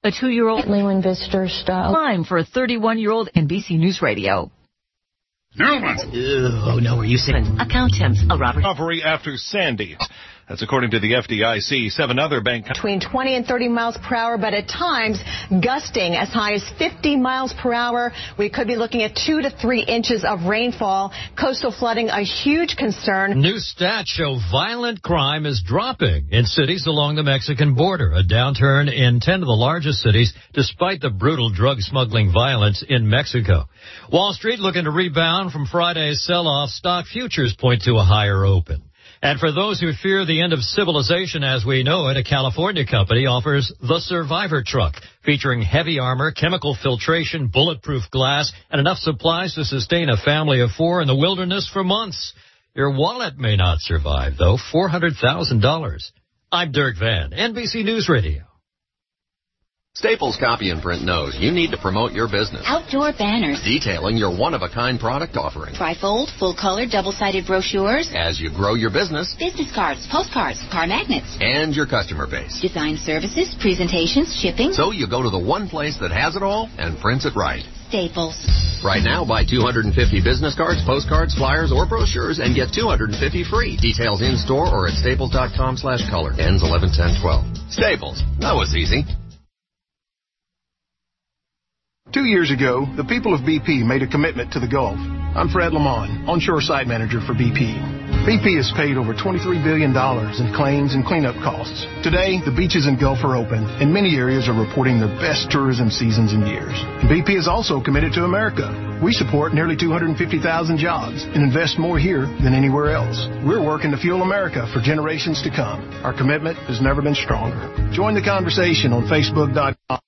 A 2-year-old Leyland Visitor style. time for a 31-year-old NBC News Radio. Oh, no, are you sick? Account temps, a Robert. Recovery after Sandy. That's according to the FDIC. 7 other bank. Between 20 and 30 miles per hour, but at times gusting as high as 50 miles per hour. We could be looking at 2 to 3 inches of rainfall. Coastal flooding, a huge concern. New stats show violent crime is dropping in cities along the Mexican border. A downturn in 10 of the largest cities, despite the brutal drug smuggling violence in Mexico. Wall Street looking to rebound from Friday's sell-off. Stock futures point to a higher open. And for those who fear the end of civilization as we know it, a California company offers the Survivor Truck, featuring heavy armor, chemical filtration, bulletproof glass, and enough supplies to sustain a family of 4 in the wilderness for months. Your wallet may not survive, though. $400,000. I'm Dirk Van, NBC News Radio. Staples Copy and Print knows you need to promote your business. Outdoor banners. Detailing your one-of-a-kind product offering. Trifold, full-color, double-sided brochures. As you grow your business. Business cards, postcards, car magnets. And your customer base. Design services, presentations, shipping. So you go to the one place that has it all and prints it right. Staples. Right now, buy 250 business cards, postcards, flyers, or brochures and get 250 free. Details in-store or at staples.com/color. Ends 11/10/12. Staples. That was easy. 2 years ago, the people of BP made a commitment to the Gulf. I'm Fred Lamont, onshore site manager for BP. BP has paid over $23 billion in claims and cleanup costs. Today, the beaches and Gulf are open, and many areas are reporting their best tourism seasons in years. And BP is also committed to America. We support nearly 250,000 jobs and invest more here than anywhere else. We're working to fuel America for generations to come. Our commitment has never been stronger. Join the conversation on Facebook.com.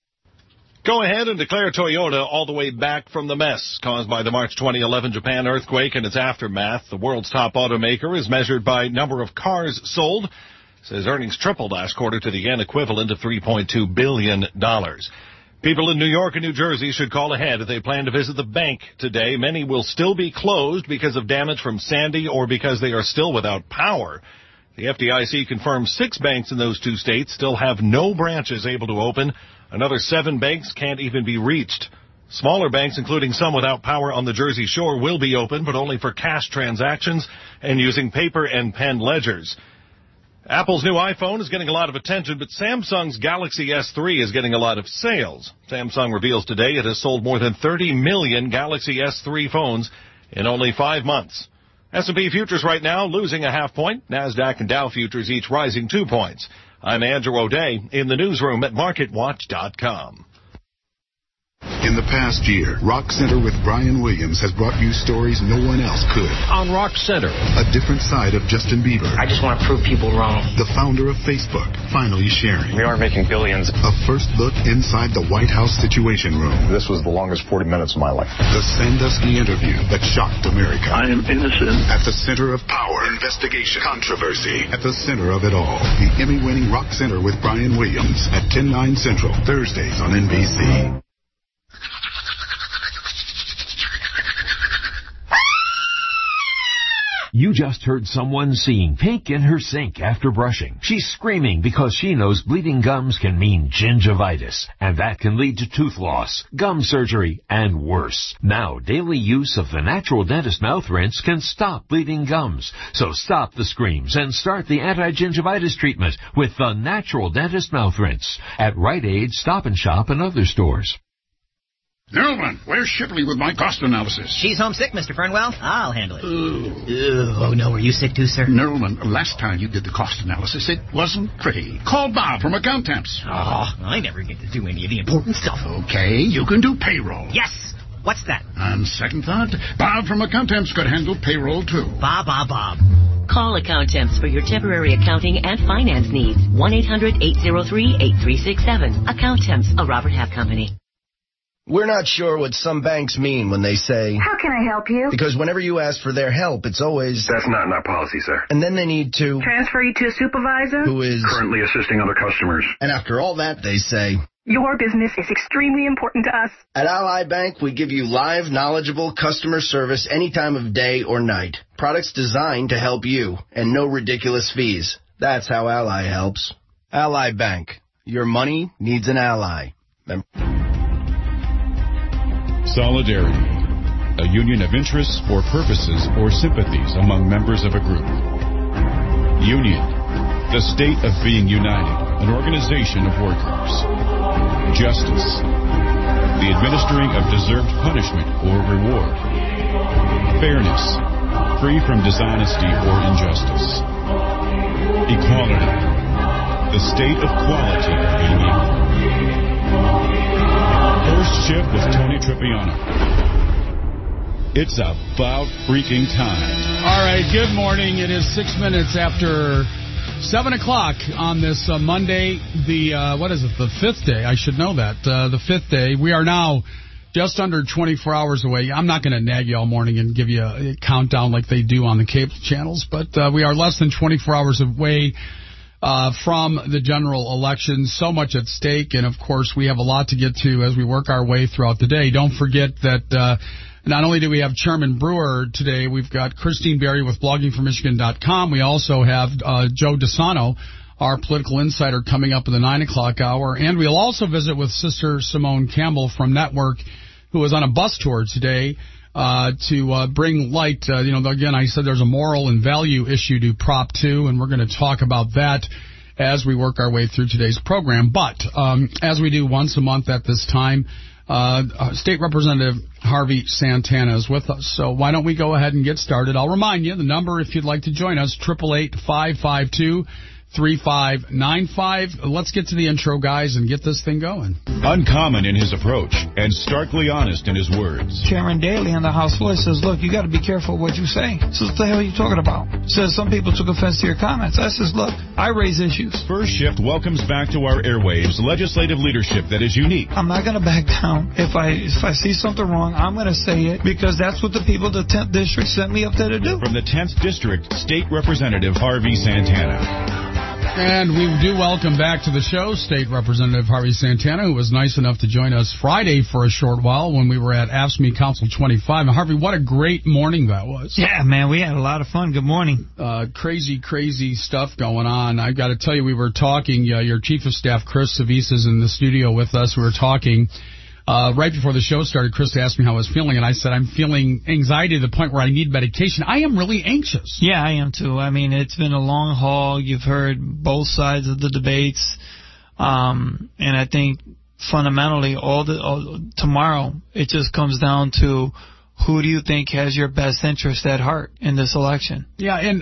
Go ahead and declare Toyota all the way back from the mess caused by the March 2011 Japan earthquake and its aftermath. The world's top automaker is measured by number of cars sold. Says earnings tripled last quarter to the yen equivalent of $3.2 billion. People in New York and New Jersey should call ahead if they plan to visit the bank today. Many will still be closed because of damage from Sandy or because they are still without power. The FDIC confirms 6 banks in those 2 states still have no branches able to open. Another 7 banks can't even be reached. Smaller banks, including some without power on the Jersey Shore, will be open, but only for cash transactions and using paper and pen ledgers. Apple's new iPhone is getting a lot of attention, but Samsung's Galaxy S3 is getting a lot of sales. Samsung reveals today it has sold more than 30 million Galaxy S3 phones in only 5 months. S&P futures right now losing a half point. NASDAQ and Dow futures each rising 2 points. I'm Andrew O'Day in the newsroom at MarketWatch.com. In the past year, Rock Center with Brian Williams has brought you stories no one else could. On Rock Center. A different side of Justin Bieber. I just want to prove people wrong. The founder of Facebook, finally sharing. We are making billions. A first look inside the White House Situation Room. This was the longest 40 minutes of my life. The Sandusky interview that shocked America. I am innocent. At the center of power, investigation, controversy. At the center of it all, the Emmy-winning Rock Center with Brian Williams at 10/9 Central, Thursdays on NBC. You just heard someone seeing pink in her sink after brushing. She's screaming because she knows bleeding gums can mean gingivitis, and that can lead to tooth loss, gum surgery, and worse. Now, daily use of the Natural Dentist Mouth Rinse can stop bleeding gums. So stop the screams and start the anti-gingivitis treatment with the Natural Dentist Mouth Rinse at Rite Aid, Stop and Shop, and other stores. Newman, where's Shipley with my cost analysis? She's homesick, Mr. Fernwell. I'll handle it. Oh, no, are you sick too, sir? Newman, last time you did the cost analysis, it wasn't pretty. Call Bob from Account Temps. Oh, I never get to do any of the important stuff. Okay, you can do payroll. Yes! What's that? On second thought, Bob from Account Temps could handle payroll, too. Bob. Call Account Temps for your temporary accounting and finance needs. 1-800-803-8367. Account Temps, a Robert Half company. We're not sure what some banks mean when they say, "How can I help you?" Because whenever you ask for their help, it's always, "That's not in our policy, sir." And then they need to transfer you to a supervisor who is currently assisting other customers. And after all that, they say, "Your business is extremely important to us." At Ally Bank, we give you live, knowledgeable customer service any time of day or night. Products designed to help you, and no ridiculous fees. That's how Ally helps. Ally Bank. Your money needs an ally. Solidarity, a union of interests or purposes or sympathies among members of a group. Union, the state of being united, an organization of workers. Justice, the administering of deserved punishment or reward. Fairness, free from dishonesty or injustice. Equality, the state of quality of being equal. First Shift with Tony Tripiano. It's about freaking time. All right, good morning. It is 6 minutes after 7 o'clock on this Monday, the 5th day? I should know that. The 5th day. We are now just under 24 hours away. I'm not going to nag you all morning and give you a countdown like they do on the cable channels, but we are less than 24 hours away from the general election. So much at stake, and of course we have a lot to get to as we work our way throughout the day. Don't forget that not only do we have Chairman Brewer today, we've got Christine Berry with bloggingformichigan.com. We also have Joe DeSano, our political insider, coming up in the 9 o'clock hour. And we'll also visit with Sister Simone Campbell from Network, who is on a bus tour today to bring light. Again, I said there's a moral and value issue to Prop 2, and we're going to talk about that as we work our way through today's program. But as we do once a month at this time, State Representative Harvey Santana is with us. So why don't we go ahead and get started? I'll remind you, the number if you'd like to join us, 888-552-3595. Let's get to the intro, guys, and get this thing going. Uncommon in his approach and starkly honest in his words. Chairman Daley on the House floor says, look, you got to be careful what you say. Says, what the hell are you talking about? Says, some people took offense to your comments. I says, look, I raise issues. First Shift welcomes back to our airwaves legislative leadership that is unique. I'm not going to back down. If I see something wrong, I'm going to say it, because that's what the people of the 10th District sent me up there to do. From the 10th District, State Representative Harvey Santana. And we do welcome back to the show State Representative Harvey Santana, who was nice enough to join us Friday for a short while when we were at AFSCME Council 25. And Harvey, what a great morning that was. Yeah, man, we had a lot of fun. Good morning. Crazy stuff going on. I've got to tell you, we were talking, your Chief of Staff, Chris Savise, is in the studio with us. We were talking. Right before the show started, Chris asked me how I was feeling, and I said, I'm feeling anxiety to the point where I need medication. I am really anxious. Yeah, I am too. I mean, it's been a long haul. You've heard both sides of the debates. And I think fundamentally tomorrow, it just comes down to who do you think has your best interest at heart in this election? Yeah, and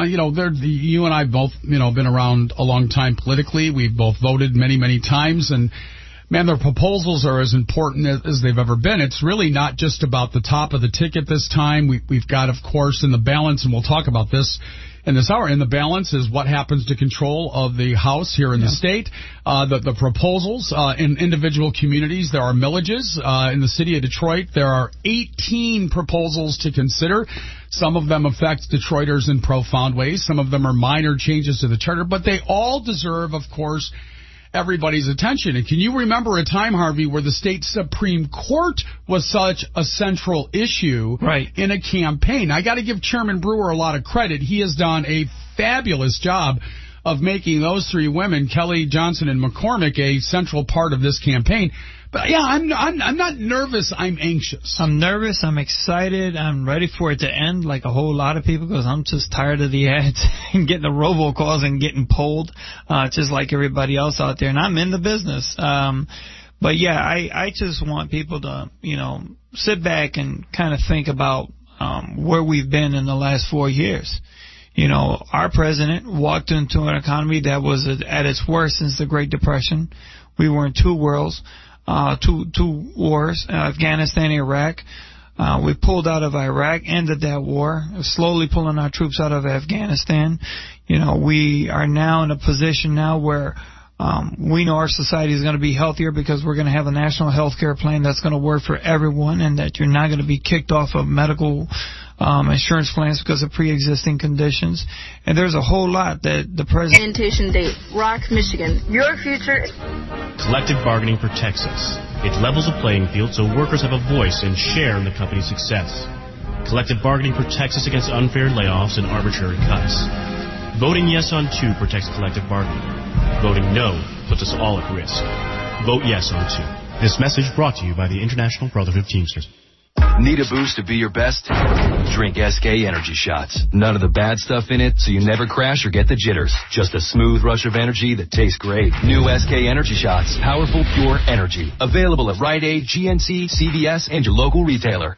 you and I both, been around a long time politically. We've both voted many times, and man, their proposals are as important as they've ever been. It's really not just about the top of the ticket this time. We've got, of course, in the balance, and we'll talk about this in this hour, in the balance is what happens to control of the House here in the state. The proposals in individual communities, there are millages. In the city of Detroit, there are 18 proposals to consider. Some of them affect Detroiters in profound ways. Some of them are minor changes to the charter, but they all deserve, of course, everybody's attention. And can you remember a time, Harvey, where the state Supreme Court was such a central issue in a campaign? I got to give Chairman Brewer a lot of credit. He has done a fabulous job of making those three women, Kelly, Johnson, and McCormick, a central part of this campaign. But yeah, I'm not nervous. I'm anxious. I'm nervous. I'm excited. I'm ready for it to end, like a whole lot of people, because I'm just tired of the ads and getting the robocalls and getting polled, just like everybody else out there. And I'm in the business. But yeah, I just want people to, sit back and kind of think about where we've been in the last 4 years. Our president walked into an economy that was at its worst since the Great Depression. We were in two worlds. Two wars, Afghanistan and Iraq. We pulled out of Iraq, ended that war, slowly pulling our troops out of Afghanistan. We are now in a position now where we know our society is going to be healthier because we're going to have a national health care plan that's going to work for everyone, and that you're not going to be kicked off of medical insurance plans because of pre-existing conditions. And there's a whole lot that the president... Orientation date, Rock, Michigan. Your future... Collective bargaining protects us. It levels the playing field so workers have a voice and share in the company's success. Collective bargaining protects us against unfair layoffs and arbitrary cuts. Voting yes on 2 protects collective bargaining. Voting no puts us all at risk. Vote yes on 2. This message brought to you by the International Brotherhood of Teamsters. Need a boost to be your best? Drink SK Energy Shots. None of the bad stuff in it, so you never crash or get the jitters. Just a smooth rush of energy that tastes great. New SK Energy Shots. Powerful, pure energy. Available at Rite Aid, GNC, CVS, and your local retailer.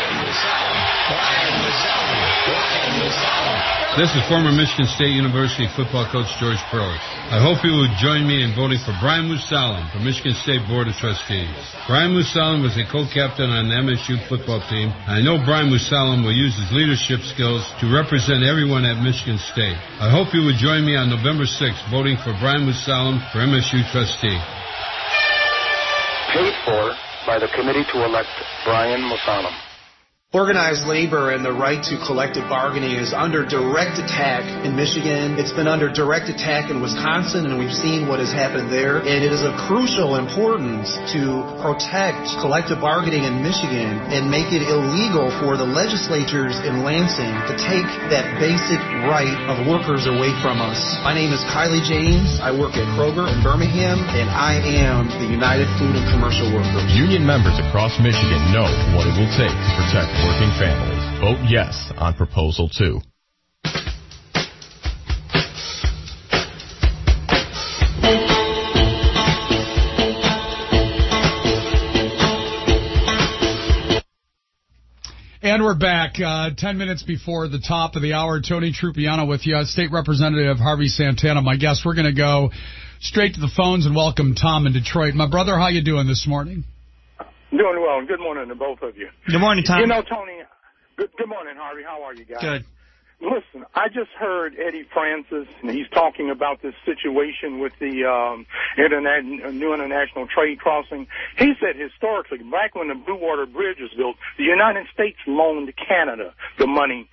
This is former Michigan State University football coach George Pearl. I hope you will join me in voting for Brian Musalam for Michigan State Board of Trustees. Brian Musalam was a co-captain on the MSU football team. I know Brian Musalam will use his leadership skills to represent everyone at Michigan State. I hope you will join me on November 6th voting for Brian Musalam for MSU trustee. Paid for by the committee to elect Brian Musalam. Organized labor and the right to collective bargaining is under direct attack in Michigan. It's been under direct attack in Wisconsin, and we've seen what has happened there. And it is of crucial importance to protect collective bargaining in Michigan and make it illegal for the legislatures in Lansing to take that basic right of workers away from us. My name is Kylie James. I work at Kroger in Birmingham, and I am the United Food and Commercial Workers. Union members across Michigan know what it will take to protect working families. Vote yes on Proposal 2. And we're back 10 minutes before the top of the hour. Tony Trupiano with you. State Representative Harvey Santana, my guest. We're going to go straight to the phones and welcome Tom in Detroit. My brother, how you doing this morning? Doing well. Good morning to both of you. Good morning, Tom. You know, Tony, good morning, Harvey. How are you guys? Good. Listen, I just heard Eddie Francis, and he's talking about this situation with the new international trade crossing. He said historically, back when the Blue Water Bridge was built, the United States loaned Canada the money,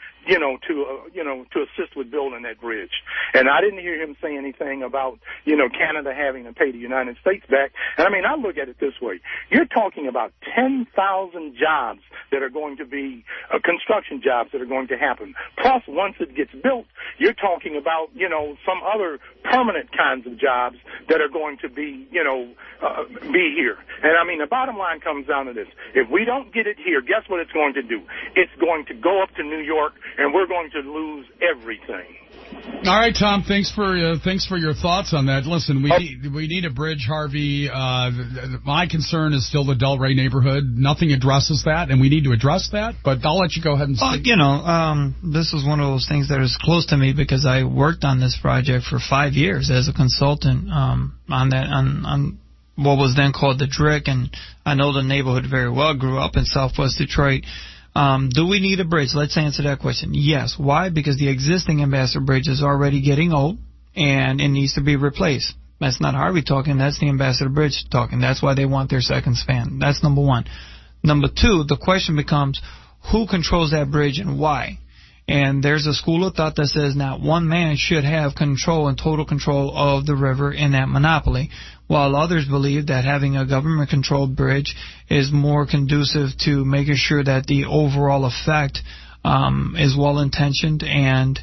to assist with building that bridge. And I didn't hear him say anything about, Canada having to pay the United States back. And I mean, I look at it this way. You're talking about 10,000 jobs that are going to be construction jobs that are going to happen. Plus, once it gets built, you're talking about, some other permanent kinds of jobs that are going to be, be here. And I mean, the bottom line comes down to this. If we don't get it here, guess what it's going to do? It's going to go up to New York, and we're going to lose everything. All right, Tom. Thanks for your thoughts on that. Listen, we need a bridge, Harvey. My concern is still the Delray neighborhood. Nothing addresses that, and we need to address that. But I'll let you go ahead and speak. This is one of those things that is close to me because I worked on this project for 5 years as a consultant on what was then called the DRIC, and I know the neighborhood very well. Grew up in Southwest Detroit. Do we need a bridge? Let's answer that question. Yes. Why? Because the existing Ambassador Bridge is already getting old, and it needs to be replaced. That's not Harvey talking. That's the Ambassador Bridge talking. That's why they want their second span. That's number one. Number two, the question becomes, who controls that bridge and why? And there's a school of thought that says not one man should have control and total control of the river in that monopoly, while others believe that having a government-controlled bridge is more conducive to making sure that the overall effect is well-intentioned and,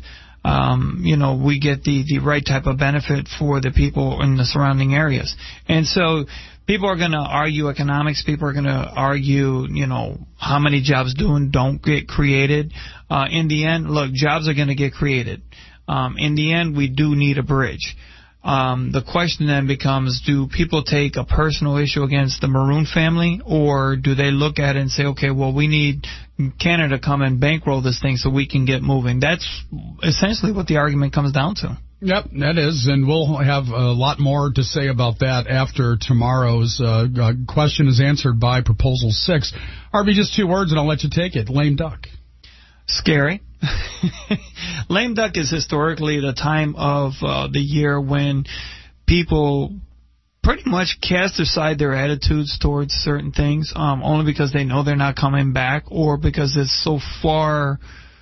we get the right type of benefit for the people in the surrounding areas. And so people are going to argue economics. People are going to argue, how many jobs do and don't get created. In the end, look, jobs are going to get created. In the end, we do need a bridge. The question then becomes, do people take a personal issue against the Maroon family, or do they look at it and say, okay, well, we need Canada to come and bankroll this thing so we can get moving? That's essentially what the argument comes down to. Yep, that is, and we'll have a lot more to say about that after tomorrow's question is answered by Proposal 6. Harvey, just 2 words and I'll let you take it. Lame duck. Scary. Lame duck is historically the time of the year when people pretty much cast aside their attitudes towards certain things, only because they know they're not coming back, or because it's so far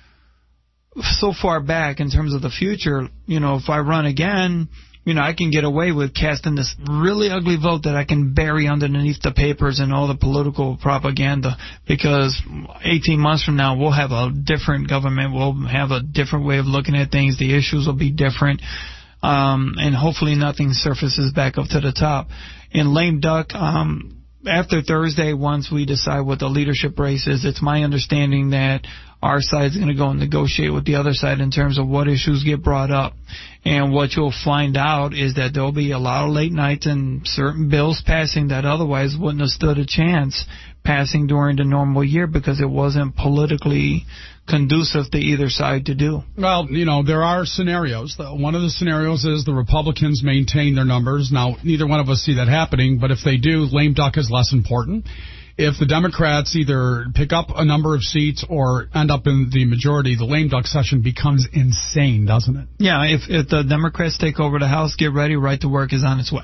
back in terms of the future. If I run again, I can get away with casting this really ugly vote that I can bury underneath the papers and all the political propaganda, because 18 months from now we'll have a different government. We'll have a different way of looking at things. The issues will be different. and hopefully nothing surfaces back up to the top. In lame duck, after Thursday, once we decide what the leadership race is, it's my understanding that our side's going to go and negotiate with the other side in terms of what issues get brought up. And what you'll find out is that there'll be a lot of late nights and certain bills passing that otherwise wouldn't have stood a chance passing during the normal year because it wasn't politically conducive to either side to do. Well, there are scenarios. One of the scenarios is the Republicans maintain their numbers. Now, neither one of us see that happening, but if they do, lame duck is less important. If the Democrats either pick up a number of seats or end up in the majority, the lame duck session becomes insane, doesn't it? Yeah, if the Democrats take over the House, get ready, right to work is on its way.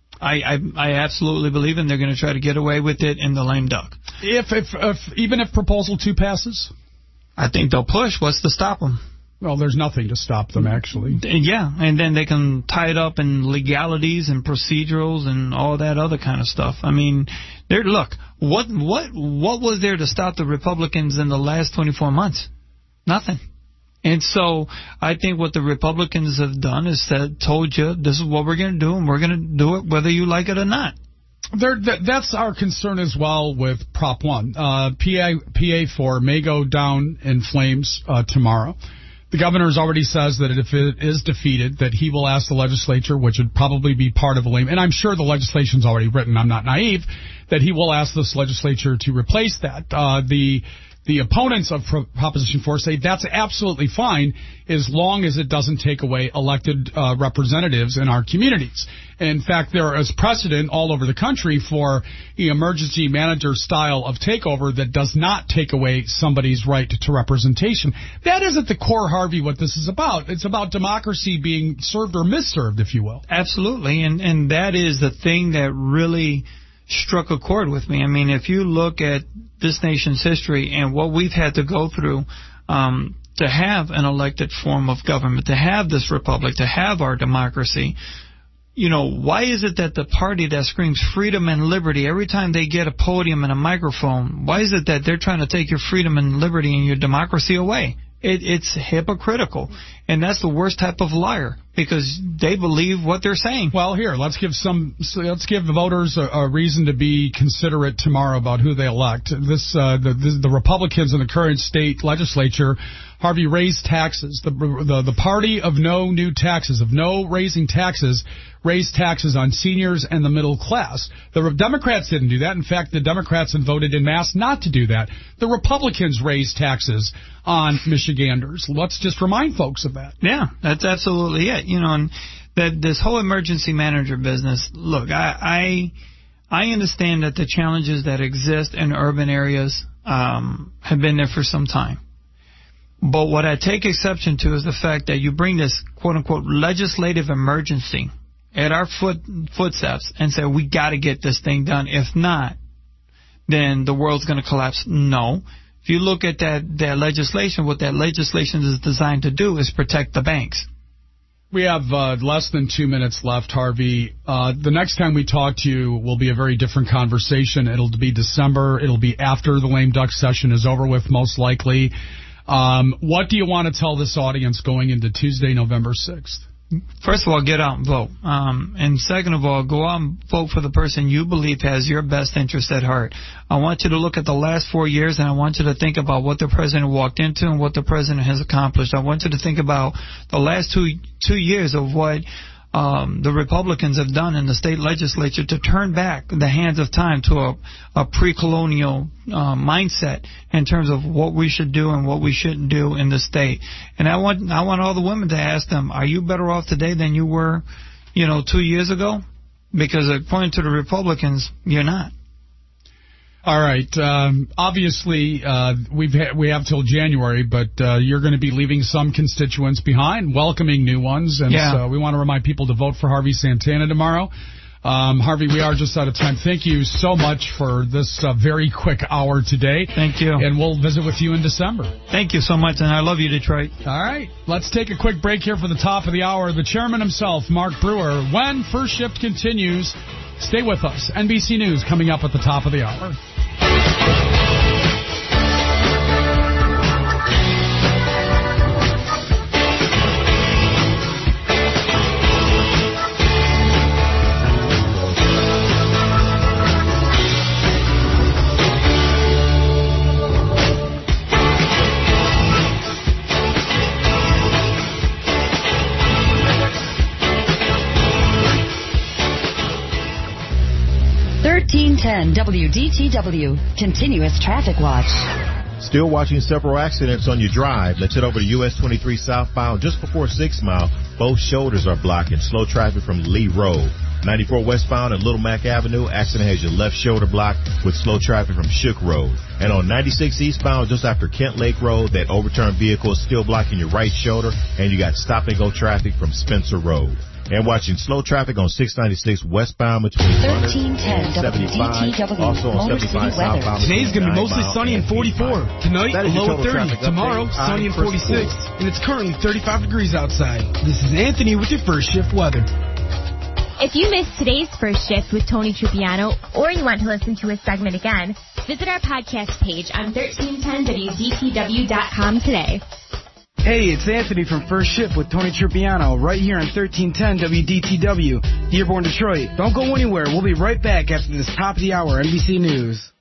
I absolutely believe in they're going to try to get away with it in the lame duck. Even if Proposal 2 passes? I think they'll push. What's to stop them? Well, there's nothing to stop them, actually. Yeah, and then they can tie it up in legalities and procedurals and all that other kind of stuff. I mean, look, what was there to stop the Republicans in the last 24 months? Nothing. And so I think what the Republicans have done is told you this is what we're going to do, and we're going to do it whether you like it or not. That's our concern as well with Prop 1. PA4 may go down in flames tomorrow. The governor has already says that if it is defeated, that he will ask the legislature, which would probably be part of a lame, and I'm sure the legislation's already written, I'm not naive, that he will ask this legislature to replace that. The opponents of Proposition 4 say that's absolutely fine as long as it doesn't take away elected representatives in our communities. In fact, there is precedent all over the country for the emergency manager style of takeover that does not take away somebody's right to representation. That isn't the core, Harvey, what this is about. It's about democracy being served or misserved, if you will. Absolutely, and that is the thing that really struck a chord with me. I mean, if you look at this nation's history and what we've had to go through to have an elected form of government, to have this republic, to have our democracy, why is it that the party that screams freedom and liberty every time they get a podium and a microphone, why is it that they're trying to take your freedom and liberty and your democracy away? It's hypocritical, and that's the worst type of liar because they believe what they're saying. Well, here, let's give the voters a reason to be considerate tomorrow about who they elect. The Republicans in the current state legislature, Harvey, raised taxes. The party of no new taxes, of no raising taxes, raised taxes on seniors and the middle class. The Democrats didn't do that. In fact, the Democrats had voted en masse not to do that. The Republicans raised taxes on Michiganders. Let's just remind folks of that. Yeah, that's absolutely it. And that this whole emergency manager business, look, I understand that the challenges that exist in urban areas have been there for some time. But what I take exception to is the fact that you bring this quote-unquote legislative emergency at our footsteps and say, we got to get this thing done. If not, then the world's going to collapse. No. If you look at that legislation, what that legislation is designed to do is protect the banks. We have less than 2 minutes left, Harvey. The next time we talk to you will be a very different conversation. It'll be December. It'll be after the lame duck session is over with, most likely. What do you want to tell this audience going into Tuesday, November 6th? First of all, get out and vote. And second of all, go out and vote for the person you believe has your best interest at heart. I want you to look at the last 4 years, and I want you to think about what the president walked into and what the president has accomplished. I want you to think about the last two years of what the Republicans have done in the state legislature to turn back the hands of time to a pre-colonial mindset in terms of what we should do and what we shouldn't do in the state. And I want all the women to ask them, are you better off today than you were, 2 years ago? Because according to the Republicans, you're not. All right. Obviously, we have till January, but you're going to be leaving some constituents behind, welcoming new ones, and so we want to remind people to vote for Harvey Santana tomorrow. Harvey, we are just out of time. Thank you so much for this very quick hour today. Thank you. And we'll visit with you in December. Thank you so much, and I love you, Detroit. All right. Let's take a quick break here for the top of the hour. The chairman himself, Mark Brewer, when First Shift continues. Stay with us. NBC News coming up at the top of the hour. 1310 WDTW, Continuous Traffic Watch. Still watching several accidents on your drive. Let's head over to US 23 southbound just before 6 Mile. Both shoulders are blocking. Slow traffic from Lee Road. 94 westbound at Little Mac Avenue. Accident has your left shoulder blocked with slow traffic from Shook Road. And on 96 eastbound just after Kent Lake Road, that overturned vehicle is still blocking your right shoulder. And you got stop and go traffic from Spencer Road. And watching slow traffic on 696 westbound between 1310 WDTW. Also on 75 southbound. Today's going to be mostly sunny and 44. Tonight, a low of 30. Tomorrow, sunny and 46. And it's currently 35 degrees outside. This is Anthony with your first shift weather. If you missed today's first shift with Tony Trupiano, or you want to listen to a segment again, visit our podcast page on 1310WDTW.com today. Hey, it's Anthony from First Shift with Tony Trupiano right here on 1310 WDTW, Dearborn, Detroit. Don't go anywhere. We'll be right back after this top of the hour NBC News.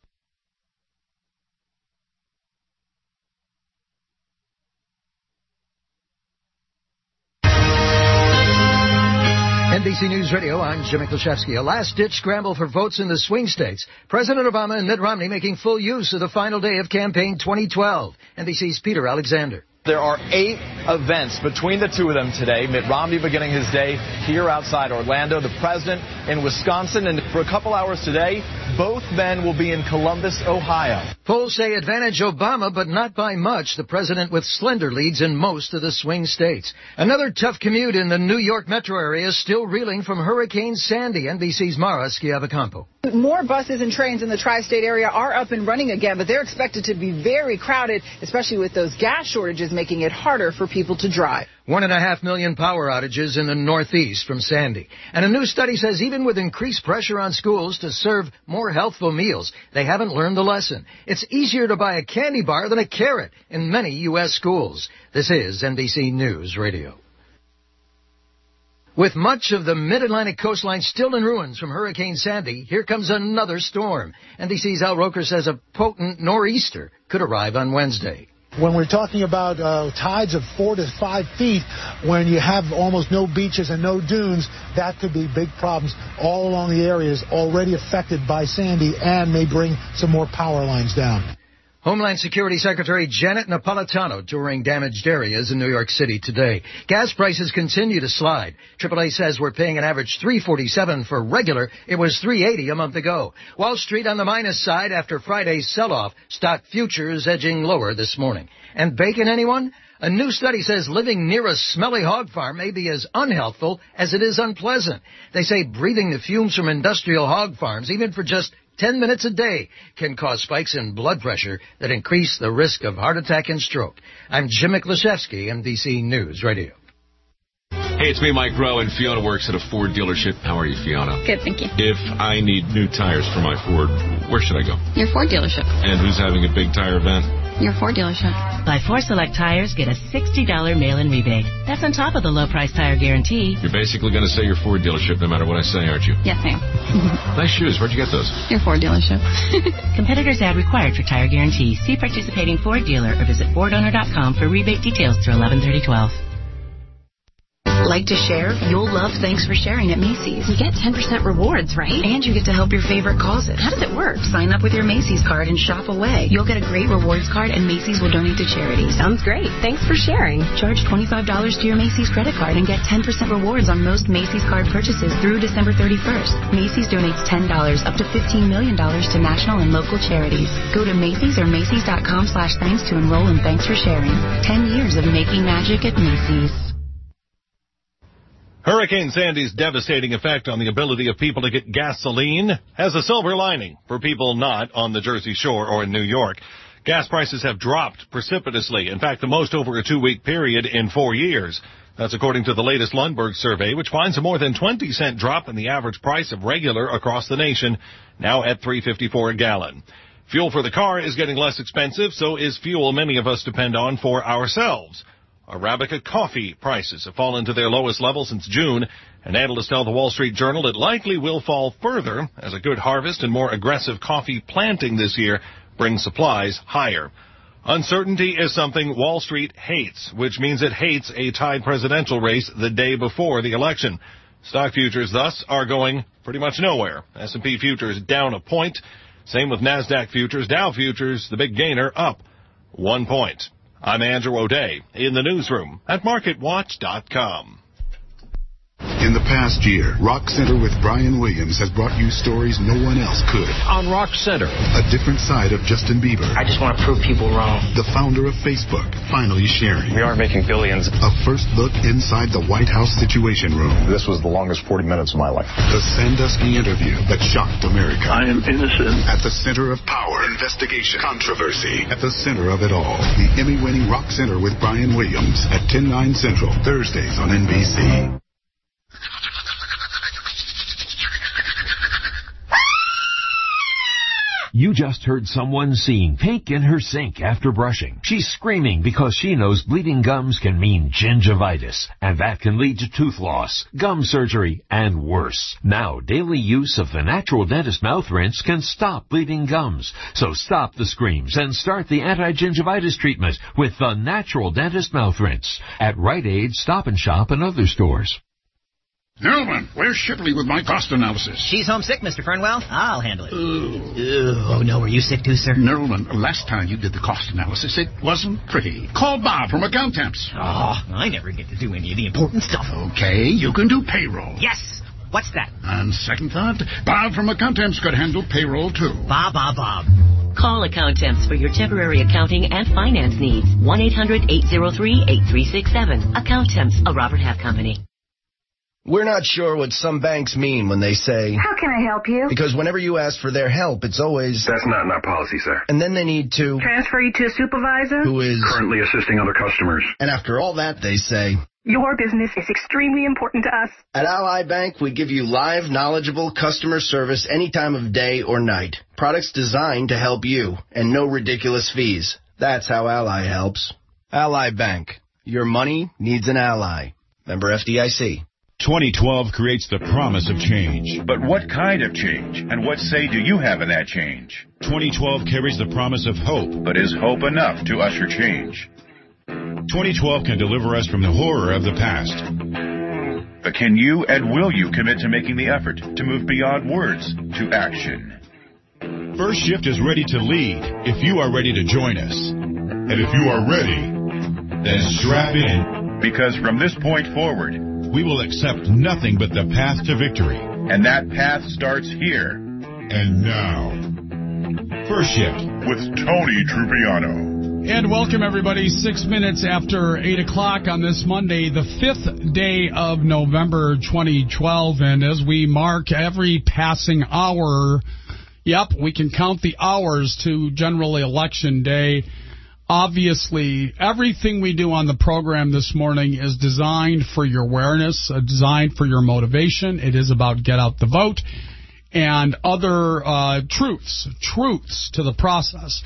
NBC News Radio, I'm Jimmy Klashevsky. A last-ditch scramble for votes in the swing states. President Obama and Mitt Romney making full use of the final day of campaign 2012. NBC's Peter Alexander. There are 8 events between the two of them today. Mitt Romney beginning his day here outside Orlando, the president in Wisconsin, and for a couple hours today, both men will be in Columbus, Ohio. Polls say advantage Obama, but not by much. The president with slender leads in most of the swing states. Another tough commute in the New York metro area, still reeling from Hurricane Sandy. NBC's Mara Schiavocampo. More buses and trains in the tri-state area are up and running again, but they're expected to be very crowded, especially with those gas shortages making it harder for people to drive. 1.5 million power outages in the Northeast from Sandy. And a new study says even with increased pressure on schools to serve more healthful meals, they haven't learned the lesson. It's easier to buy a candy bar than a carrot in many U.S. schools. This is NBC News Radio. With much of the mid-Atlantic coastline still in ruins from Hurricane Sandy, here comes another storm. NBC's Al Roker says a potent nor'easter could arrive on Wednesday. When we're talking about tides of 4 to 5 feet, when you have almost no beaches and no dunes, that could be big problems all along the areas already affected by Sandy and may bring some more power lines down. Homeland Security Secretary Janet Napolitano touring damaged areas in New York City today. Gas prices continue to slide. AAA says we're paying an average $3.47 for regular. It was $3.80 a month ago. Wall Street on the minus side after Friday's sell-off. Stock futures edging lower this morning. And bacon, anyone? A new study says living near a smelly hog farm may be as unhealthful as it is unpleasant. They say breathing the fumes from industrial hog farms, even for just 10 minutes a day, can cause spikes in blood pressure that increase the risk of heart attack and stroke. I'm Jimmy Klashevsky, NBC News Radio. Hey, it's me, Mike Rowe, and Fiona works at a Ford dealership. How are you, Fiona? Good, thank you. If I need new tires for my Ford, where should I go? Your Ford dealership. And who's having a big tire event? Your Ford dealership. Buy 4 Select tires, get a $60 mail-in rebate. That's on top of the low-price tire guarantee. You're basically going to say your Ford dealership no matter what I say, aren't you? Yes, ma'am. Nice shoes. Where'd you get those? Your Ford dealership. Competitors ad required for tire guarantee. See participating Ford dealer or visit FordOwner.com for rebate details through 11/30/12. Like to share? You'll love Thanks for Sharing at Macy's. You get 10% rewards, right? And you get to help your favorite causes. How does it work? Sign up with your Macy's card and shop away. You'll get a great rewards card and Macy's will donate to charities. Sounds great. Thanks for sharing. Charge $25 to your Macy's credit card and get 10% rewards on most Macy's card purchases through December 31st. Macy's donates $10 up to $15 million to national and local charities. Go to Macy's or Macy's.com/thanks to enroll in Thanks for Sharing. 10 years of making magic at Macy's. Hurricane Sandy's devastating effect on the ability of people to get gasoline has a silver lining for people not on the Jersey Shore or in New York. Gas prices have dropped precipitously. In fact, the most over a 2-week period in 4 years. That's according to the latest Lundberg survey, which finds a more than 20-cent drop in the average price of regular across the nation, now at $3.54 a gallon. Fuel for the car is getting less expensive, so is fuel many of us depend on for ourselves. Arabica coffee prices have fallen to their lowest level since June, and analysts tell the Wall Street Journal it likely will fall further as a good harvest and more aggressive coffee planting this year brings supplies higher. Uncertainty is something Wall Street hates, which means it hates a tied presidential race the day before the election. Stock futures, thus, are going pretty much nowhere. S&P futures down a point. Same with NASDAQ futures. Dow futures, the big gainer, up 1 point. I'm Andrew O'Day in the newsroom at MarketWatch.com. In the past year, Rock Center with Brian Williams has brought you stories no one else could. On Rock Center. A different side of Justin Bieber. I just want to prove people wrong. The founder of Facebook, finally sharing. We aren't making billions. A first look inside the White House Situation Room. This was the longest 40 minutes of my life. The Sandusky interview that shocked America. I am innocent. At the center of power, investigation, controversy. At the center of it all. The Emmy-winning Rock Center with Brian Williams at 10/9 Central, Thursdays on NBC. You just heard someone seeing pink in her sink after brushing. She's screaming because she knows bleeding gums can mean gingivitis, and that can lead to tooth loss, gum surgery, and worse. Now, daily use of the Natural Dentist mouth rinse can stop bleeding gums. So stop the screams and start the anti-gingivitis treatment with the Natural Dentist mouth rinse at Rite Aid, Stop and Shop, and other stores. Nerlman, where's Shipley with my cost analysis? She's homesick, Mr. Fernwell. I'll handle it. Oh, no, are you sick too, sir? Nerlman, last time you did the cost analysis, it wasn't pretty. Call Bob from Accountemps. Oh, I never get to do any of the important stuff. Okay, you can do payroll. Yes! What's that? On second thought, Bob from Accountemps could handle payroll, too. Bob. Call Accountemps for your temporary accounting and finance needs. 1-800-803-8367. Accountemps, a Robert Half company. We're not sure what some banks mean when they say, "How can I help you?" Because whenever you ask for their help, it's always, "That's not in our policy, sir." And then they need to transfer you to a supervisor who is currently assisting other customers. And after all that, they say, "Your business is extremely important to us." At Ally Bank, we give you live, knowledgeable customer service any time of day or night. Products designed to help you, and no ridiculous fees. That's how Ally helps. Ally Bank. Your money needs an ally. Member FDIC. 2012 creates the promise of change. But what kind of change? And what say do you have in that change? 2012 carries the promise of hope. But is hope enough to usher change? 2012 can deliver us from the horror of the past. But can you and will you commit to making the effort to move beyond words to action? First Shift is ready to lead if you are ready to join us. And if you are ready, then strap in. Because from this point forward, we will accept nothing but the path to victory. And that path starts here. And now, First Shift with Tony Trupiano. And welcome, everybody. 6 minutes after 8 o'clock on this Monday, the 5th day of November 2012. And as we mark every passing hour, we can count the hours to General Election Day. Obviously, everything we do on the program this morning is designed for your awareness, designed for your motivation. It is about get out the vote and other truths to the process.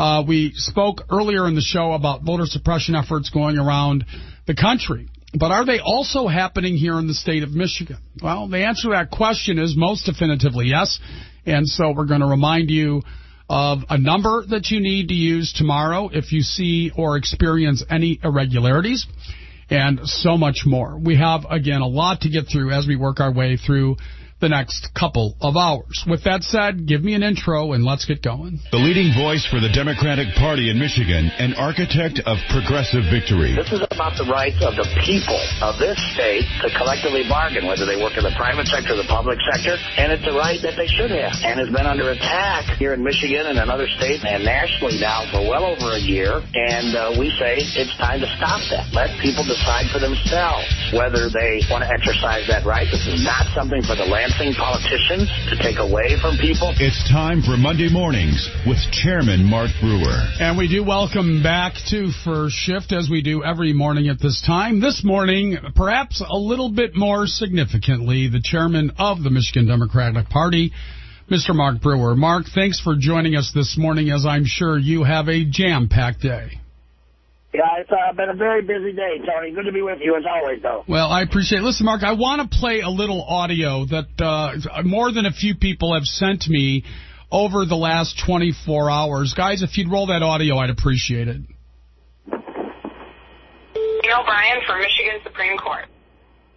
We spoke earlier in the show about voter suppression efforts going around the country. But are they also happening here in the state of Michigan? Well, the answer to that question is most definitively yes. And so we're going to remind you of a number that you need to use tomorrow if you see or experience any irregularities, and so much more. We have, again, a lot to get through as we work our way through the next couple of hours. With that said, give me an intro and let's get going. The leading voice for the Democratic Party in Michigan, an architect of progressive victory. This is about the rights of the people of this state to collectively bargain, whether they work in the private sector or the public sector, and it's a right that they should have, and has been under attack here in Michigan and in other states and nationally now for well over a year, and we say it's time to stop that. Let people decide for themselves whether they want to exercise that right. This is not something for the politicians to take away from people. It's time for Monday Mornings with Chairman Mark Brewer. And we do welcome back to First Shift as we do every morning at this time. This morning, perhaps a little bit more significantly, the chairman of the Michigan Democratic Party, Mr. Mark Brewer. Mark, thanks for joining us this morning, as I'm sure you have a jam-packed day. Yeah, it's been a very busy day, Tony. Good to be with you, as always, though. Well, I appreciate it. Listen, Mark, I want to play a little audio that more than a few people have sent me over the last 24 hours. Guys, if you'd roll that audio, I'd appreciate it. Neil Bryan from Michigan Supreme Court.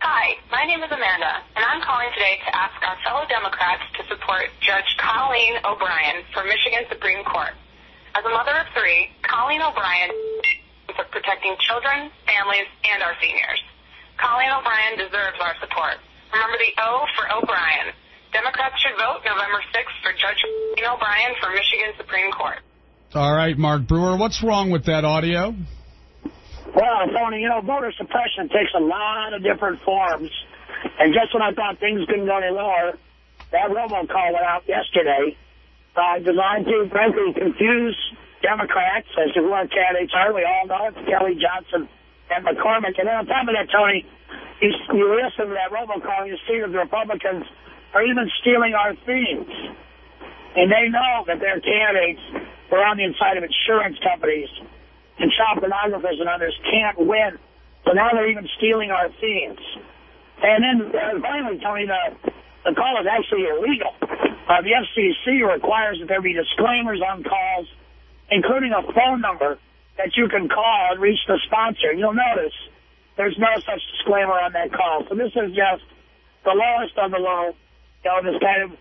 Hi, my name is Amanda, and I'm calling today to ask our fellow Democrats to support Judge Colleen O'Brien for Michigan Supreme Court. As a mother of three, Colleen O'Brien for protecting children, families, and our seniors. Colleen O'Brien deserves our support. Remember the O for O'Brien. Democrats should vote November 6th for Judge Colleen O'Brien for Michigan Supreme Court. All right, Mark Brewer, what's wrong with that audio? Well, Tony, voter suppression takes a lot of different forms. And just when I thought things couldn't go any lower, that robocall went out yesterday, designed to, frankly, confuse Democrats as to who our candidates are. We all know it's Kelly Johnson and McCormick. And then on top of that, Tony, you listen to that robocall and you see that the Republicans are even stealing our themes. And they know that their candidates were on the inside of insurance companies and child pornographers and others can't win. So now they're even stealing our themes. And then finally, Tony, the call is actually illegal. The FCC requires that there be disclaimers on calls, including a phone number that you can call and reach the sponsor. You'll notice there's no such disclaimer on that call. So this is just the lowest of the low, this kind of,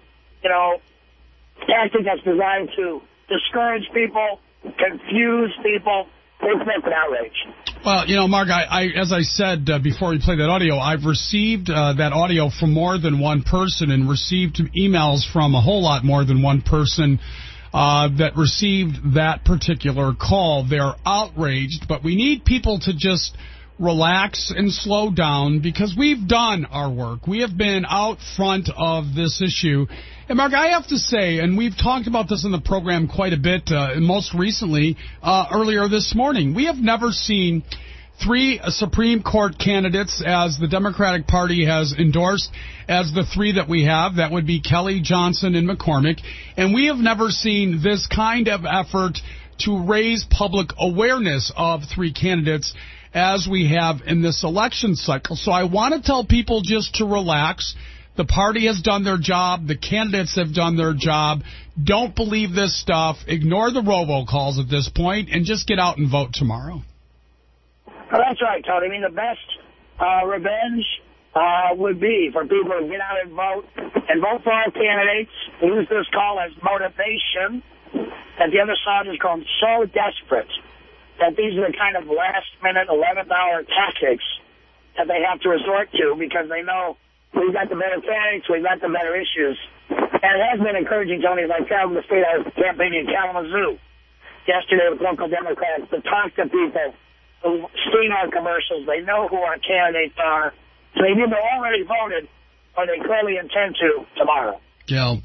tactic that's designed to discourage people, confuse people. It's an outrage. Well, Mark, as I said before we played that audio, I've received that audio from more than one person and received emails from a whole lot more than one person that received that particular call. They're outraged, but we need people to just relax and slow down because we've done our work. We have been out front of this issue. And, Mark, I have to say, and we've talked about this in the program quite a bit, most recently, earlier this morning, we have never seen three Supreme Court candidates, as the Democratic Party has endorsed, as the three that we have. That would be Kelly, Johnson, and McCormick. And we have never seen this kind of effort to raise public awareness of three candidates as we have in this election cycle. So I want to tell people just to relax. The party has done their job. The candidates have done their job. Don't believe this stuff. Ignore the robocalls at this point and just get out and vote tomorrow. Well, that's right, Tony. I mean, the best revenge would be for people to get out and vote for our candidates. Use this call as motivation that the other side has grown so desperate that these are the kind of last-minute, 11th-hour tactics that they have to resort to because they know we've got the better candidates, we've got the better issues. And it has been encouraging, Tony, as I traveled the state, I was campaigning in Kalamazoo yesterday with local Democrats to talk to people who've seen our commercials. They know who our candidates are. So they either already voted or they clearly intend to tomorrow. Yeah,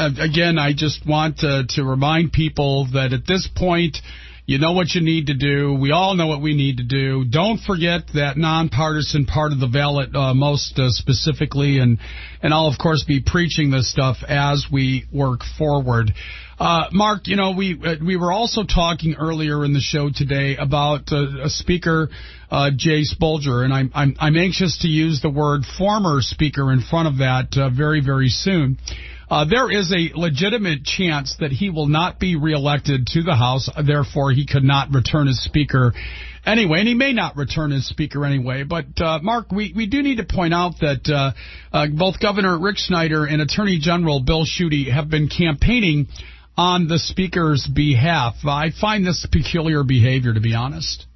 I just want to remind people that at this point, you know what you need to do. We all know what we need to do. Don't forget that nonpartisan part of the ballot most specifically, and I'll, of course, be preaching this stuff as we work forward. Mark, we were also talking earlier in the show today about Speaker Jay Spolger, and I'm anxious to use the word former speaker in front of that very, very soon. There is a legitimate chance that he will not be reelected to the House. Therefore, he could not return as Speaker anyway, and he may not return as Speaker anyway. But, Mark, we do need to point out that both Governor Rick Snyder and Attorney General Bill Schuette have been campaigning on the Speaker's behalf. I find this peculiar behavior, to be honest.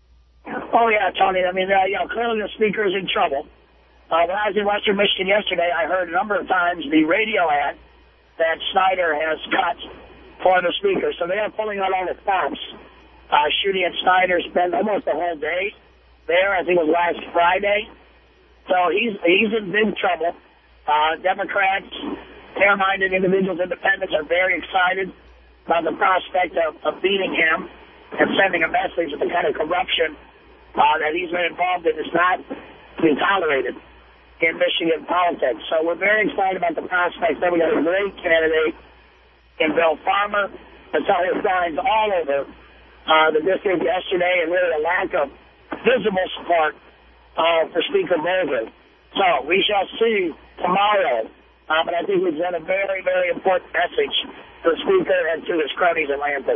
Oh, yeah, Tony. I mean, clearly the Speaker is in trouble. When I was in Western Michigan yesterday, I heard a number of times the radio ad that Snyder has cut for the Speaker. So they are pulling out all the stops. Schuette and Snyder spent almost the whole day there. I think it was last Friday. So he's in big trouble. Democrats, fair-minded individuals, independents are very excited about the prospect of beating him and sending a message that the kind of corruption that he's been involved in is not to be tolerated in Michigan politics. So we're very excited about the prospects. Then we got a great candidate in Bill Farmer. I saw his signs all over the district yesterday, and really a lack of visible support for Speaker Bolger. So we shall see tomorrow. But I think we've sent a very, very important message to the Speaker and to his cronies in Lansing.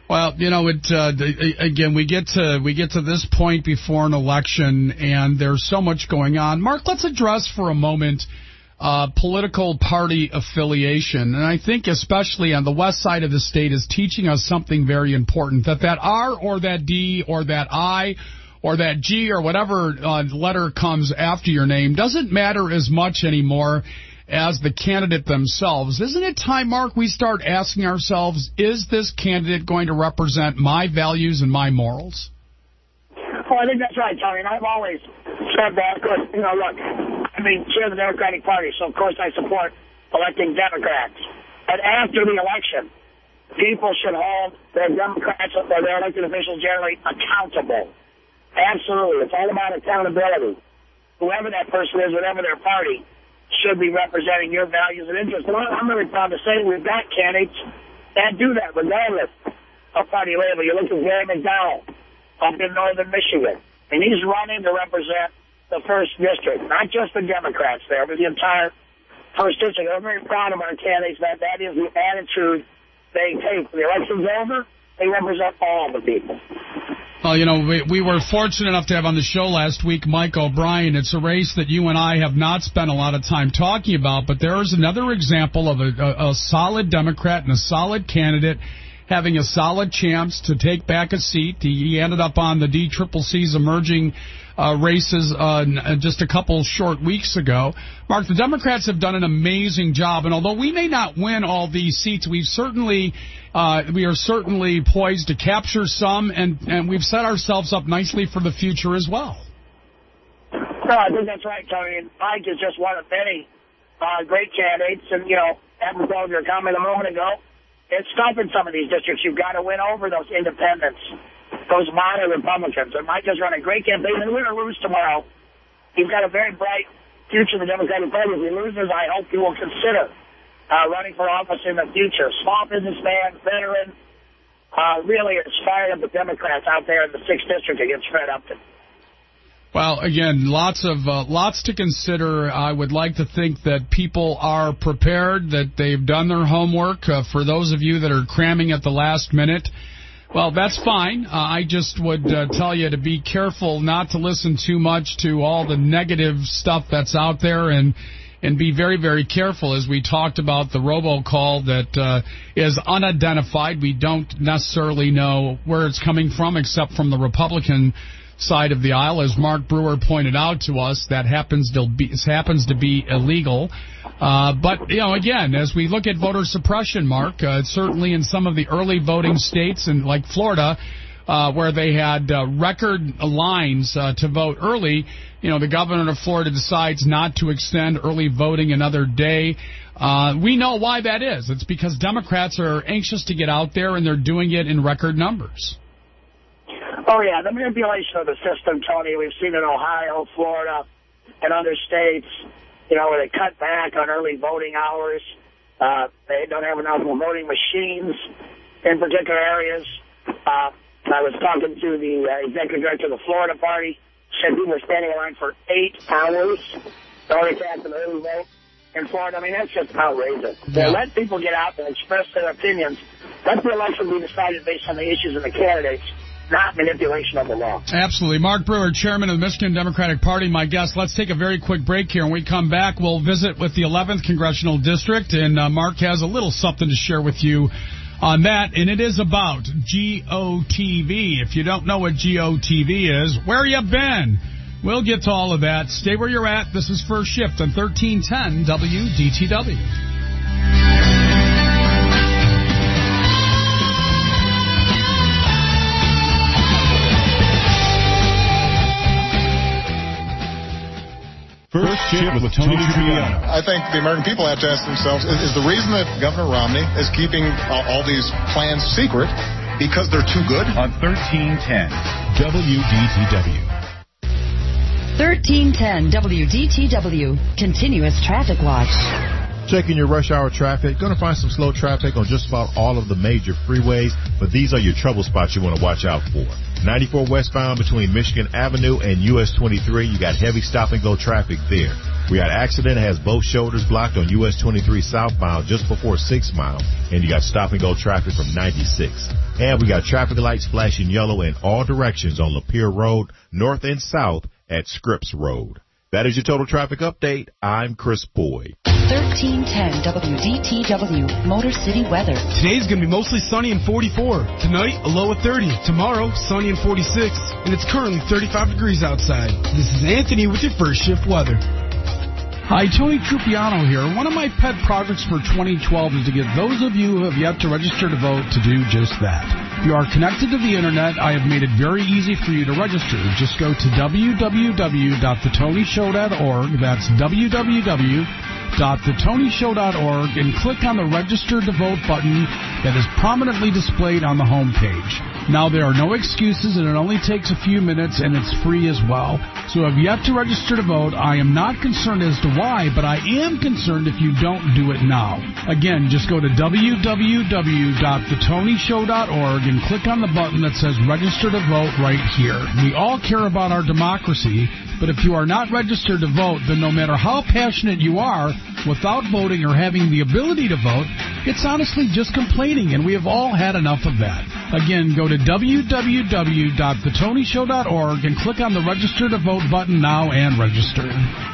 Well, again, we get to this point before an election, and there's so much going on. Mark, let's address for a moment political party affiliation, and I think especially on the west side of the state is teaching us something very important, that R or that D or that I or that G or whatever letter comes after your name doesn't matter as much anymore as the candidate themselves. Isn't it time, Mark, we start asking ourselves, is this candidate going to represent my values and my morals? Oh, I think that's right, Tony, and I've always said that. Because, look, chair of the Democratic Party, so of course I support electing Democrats. But after the election, people should hold their Democrats or their elected officials generally accountable. Absolutely. It's all about accountability. Whoever that person is, whatever their party, should be representing your values and interests. And I'm really proud to say we've got candidates that do that regardless of party label. You look at Gary McDonald up in northern Michigan, and he's running to represent the 1st District, not just the Democrats there, but the entire 1st District. I'm very proud of our candidates that is the attitude they take. When the election's over, they represent all the people. Well, we were fortunate enough to have on the show last week Mike O'Brien. It's a race that you and I have not spent a lot of time talking about, but there is another example of a solid Democrat and a solid candidate having a solid chance to take back a seat. He ended up on the DCCC's emerging races just a couple short weeks ago. Mark, the Democrats have done an amazing job, and although we may not win all these seats, we are certainly poised to capture some, and we've set ourselves up nicely for the future as well. No, I think that's right, Tony. And Mike is just one of many great candidates, and, having told your comment a moment ago, it's tough in some of these districts. You've got to win over those independents, those minor Republicans. And Mike has run a great campaign, and win or lose tomorrow, he's got a very bright future in the Democratic Party. If he loses, I hope he will consider running for office in the future. Small businessman, veteran, really inspired of the Democrats out there in the 6th District against Fred Upton. Well, again, lots to consider. I would like to think that people are prepared, that they've done their homework. For those of you that are cramming at the last minute, well, that's fine. I just would tell you to be careful not to listen too much to all the negative stuff that's out there, and be very, very careful, as we talked about the robocall that is unidentified. We don't necessarily know where it's coming from, except from the Republican side of the aisle. As Mark Brewer pointed out to us, that happens to be illegal. But, again, as we look at voter suppression, Mark, certainly in some of the early voting states, and like Florida, where they had record lines to vote early, the governor of Florida decides not to extend early voting another day. We know why that is. It's because Democrats are anxious to get out there, and they're doing it in record numbers. Oh, yeah, the manipulation of the system, Tony, we've seen in Ohio, Florida, and other states, where they cut back on early voting hours. They don't have enough voting machines in particular areas. I was talking to the executive director of the Florida party, said people were standing in line for 8 hours in order to cast an early vote in Florida. I mean, that's just outrageous. Yeah. Let people get out and express their opinions. Let the election be decided based on the issues and the candidates, not manipulation of the law. Absolutely. Mark Brewer, chairman of the Michigan Democratic Party, my guest. Let's take a very quick break here. When we come back, we'll visit with the 11th Congressional District, and Mark has a little something to share with you on that, and it is about GOTV. If you don't know what GOTV is, where you been? We'll get to all of that. Stay where you're at. This is First Shift on 1310 WDTW. First Shift with Tony Triviano. I think the American people have to ask themselves, is the reason that Governor Romney is keeping all these plans secret because they're too good? On 1310 WDTW. 1310 WDTW. Continuous Traffic Watch. Checking your rush hour traffic. Going to find some slow traffic on just about all of the major freeways, but these are your trouble spots you want to watch out for. 94 westbound between Michigan Avenue and US 23. You got heavy stop and go traffic there. We got accident has both shoulders blocked on US 23 southbound just before 6 Mile, and you got stop-and-go traffic from 96. And we got traffic lights flashing yellow in all directions on Lapeer Road, north and south at Scripps Road. That is your total traffic update. I'm Chris Boyd. 1310 WDTW Motor City weather. Today's going to be mostly sunny and 44. Tonight, a low of 30. Tomorrow, sunny and 46. And it's currently 35 degrees outside. This is Anthony with your first shift weather. Hi, Tony Trupiano here. One of my pet projects for 2012 is to get those of you who have yet to register to vote to do just that. If you are connected to the internet, I have made it very easy for you to register. Just go to www.thetonyshow.org. That's www.thetonyshow.org and click on the Register to Vote button that is prominently displayed on the home page. Now, there are no excuses, and it only takes a few minutes, and it's free as well. So if you have to register to vote, I am not concerned as to why, but I am concerned if you don't do it now. Again, just go to www.thetonyshow.org and click on the button that says Register to Vote right here. We all care about our democracy, but if you are not registered to vote, then no matter how passionate you are, without voting or having the ability to vote, it's honestly just complaining, and we have all had enough of that. Again, go to www.thetonyshow.org and click on the Register to Vote button now and register.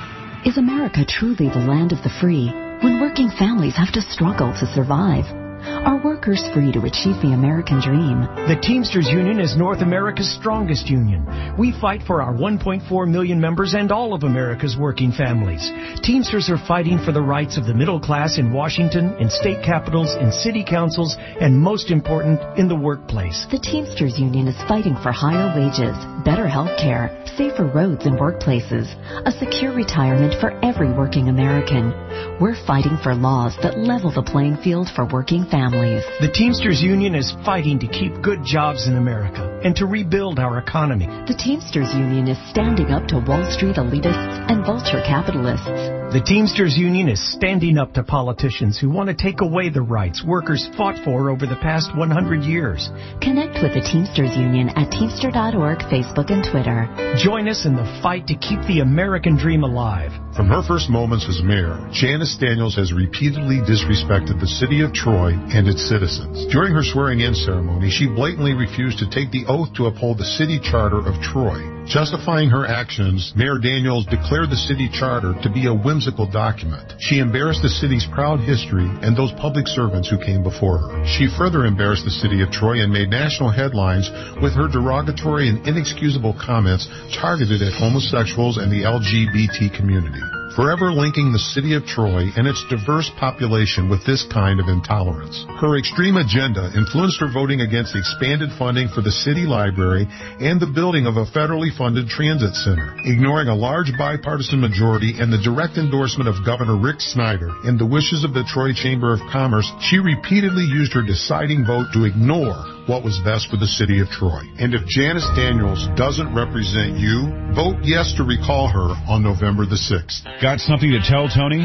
Is America truly the land of the free when working families have to struggle to survive? Are workers free to achieve the American dream? The Teamsters Union is North America's strongest union. We fight for our 1.4 million members and all of America's working families. Teamsters are fighting for the rights of the middle class in Washington, in state capitals, in city councils, and most important, in the workplace. The Teamsters Union is fighting for higher wages, better health care, safer roads and workplaces, a secure retirement for every working American. We're fighting for laws that level the playing field for working families. The Teamsters Union is fighting to keep good jobs in America and to rebuild our economy. The Teamsters Union is standing up to Wall Street elitists and vulture capitalists. The Teamsters Union is standing up to politicians who want to take away the rights workers fought for over the past 100 years. Connect with the Teamsters Union at Teamster.org, Facebook, and Twitter. Join us in the fight to keep the American dream alive. From her first moments as mayor, Janice Daniels has repeatedly disrespected the city of Troy and its citizens. During her swearing-in ceremony, she blatantly refused to take the oath to uphold the city charter of Troy. Justifying her actions, Mayor Daniels declared the city charter to be a whimsical document. She embarrassed the city's proud history and those public servants who came before her. She further embarrassed the city of Troy and made national headlines with her derogatory and inexcusable comments targeted at homosexuals and the LGBT community, forever linking the city of Troy and its diverse population with this kind of intolerance. Her extreme agenda influenced her voting against expanded funding for the city library and the building of a federally funded transit center. Ignoring a large bipartisan majority and the direct endorsement of Governor Rick Snyder and the wishes of the Troy Chamber of Commerce, she repeatedly used her deciding vote to ignore what was best for the city of Troy. And if Janice Daniels doesn't represent you, vote yes to recall her on November the 6th. Got something to tell Tony?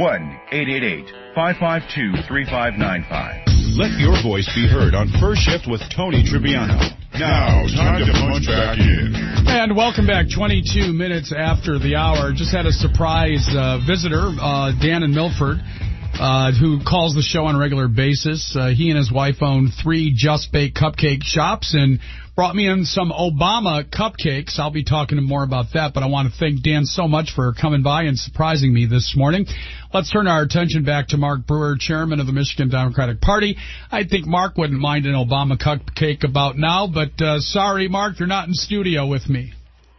1-888-552-3595. Let your voice be heard on First Shift with Tony Tribbiano. Now, time to punch back in. And welcome back. 22 minutes after the hour. Just had a surprise visitor, Dan in Milford, who calls the show on a regular basis. He and his wife own 3 Just Bake cupcake shops and brought me in some Obama cupcakes. I'll be talking more about that, but I want to thank Dan so much for coming by and surprising me this morning. Let's turn our attention back to Mark Brewer, chairman of the Michigan Democratic Party. I think Mark wouldn't mind an Obama cupcake about now, but sorry, Mark, you're not in studio with me.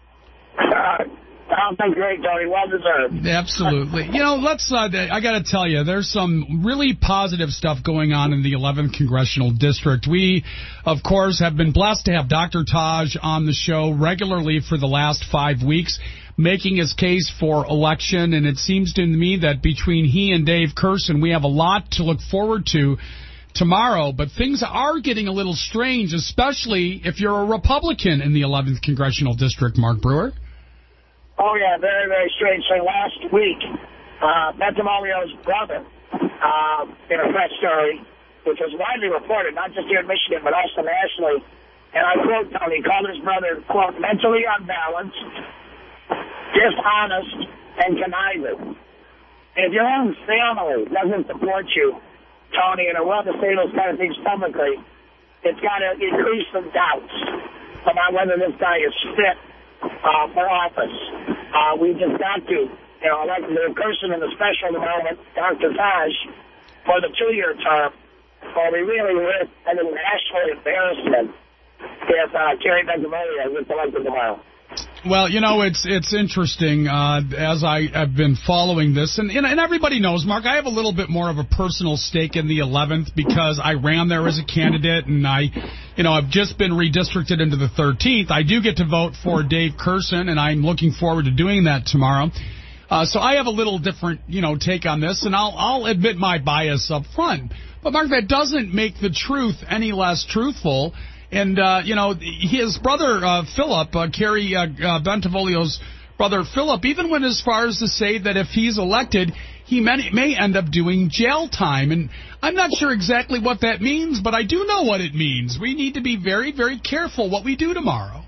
Sounds great, Tony. Well deserved. Absolutely. You know, let's. I got to tell you, there's some really positive stuff going on in the 11th Congressional District. We, of course, have been blessed to have Dr. Taj on the show regularly for the last 5 weeks, making his case for election. And it seems to me that between he and Dave Kersen, we have a lot to look forward to tomorrow. But things are getting a little strange, especially if you're a Republican in the 11th Congressional District, Mark Brewer. Oh, yeah, very, very strange thing. Last week, Bentamolio's brother, in a press story, which was widely reported, not just here in Michigan, but also nationally, and I quote Tony, called his brother, quote, mentally unbalanced, dishonest, and conniving. If your own family doesn't support you, Tony, and are willing to say those kind of things publicly, it's got to increase some doubts about whether this guy is fit for office. We just got to, elect the person in the special development, Dr. Taj, for the 2-year term, or we really risk a national embarrassment if Kerry Bencivolia gets elected tomorrow. Well, it's interesting as I have been following this, and everybody knows, Mark, I have a little bit more of a personal stake in the 11th because I ran there as a candidate, and I've just been redistricted into the 13th. I do get to vote for Dave Curson, and I'm looking forward to doing that tomorrow. So I have a little different, take on this, and I'll admit my bias up front. But, Mark, that doesn't make the truth any less truthful. And, his brother, Philip, Kerry Bentivolio's brother, Philip, even went as far as to say that if he's elected, he may end up doing jail time. And I'm not sure exactly what that means, but I do know what it means. We need to be very, very careful what we do tomorrow.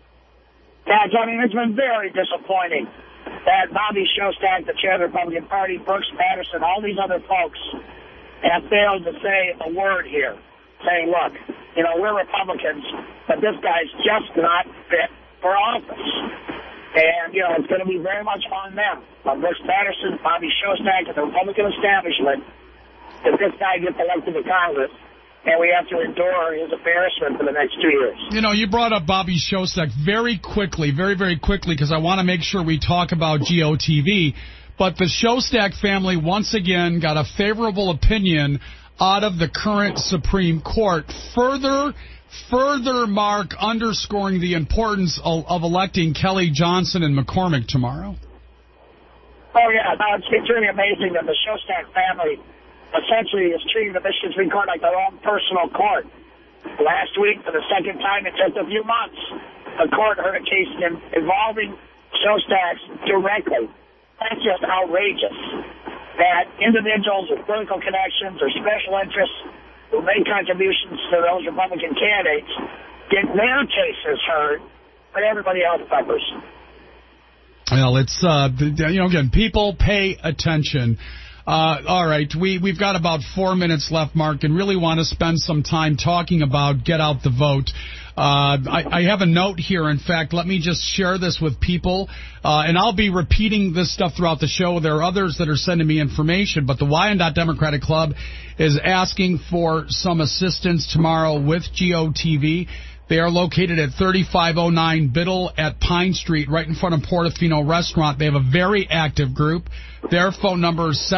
Yeah, Tony, it's been very disappointing that Bobby Shostak, the chair of the Republican Party, Brooks Patterson, all these other folks have failed to say a word here, saying, look, we're Republicans, but this guy's just not fit for office. And, it's going to be very much on them, on Brooks Patterson, Bobby Shostak, and the Republican establishment, if this guy gets elected to Congress, and we have to endure his embarrassment for the next 2 years. You brought up Bobby Shostak very quickly, very, very quickly, because I want to make sure we talk about GOTV. But the Shostak family, once again, got a favorable opinion out of the current Supreme Court. Further, Mark, underscoring the importance of electing Kelly Johnson and McCormick tomorrow. Oh, yeah. No, it's really amazing that the Shostak family essentially is treating the Michigan Supreme Court like their own personal court. Last week, for the second time, it took a few months, the court heard a case involving Shostaks directly. That's just outrageous that individuals with political connections or special interests who make contributions to those Republican candidates get their cases heard, but everybody else suffers. Well, it's, again, people pay attention. All right, we've got about 4 minutes left, Mark, and really want to spend some time talking about Get Out the Vote. I have a note here. In fact, let me just share this with people, and I'll be repeating this stuff throughout the show. There are others that are sending me information, but the Wyandotte Democratic Club is asking for some assistance tomorrow with GOTV. They are located at 3509 Biddle at Pine Street, right in front of Portofino Restaurant. They have a very active group. Their phone number is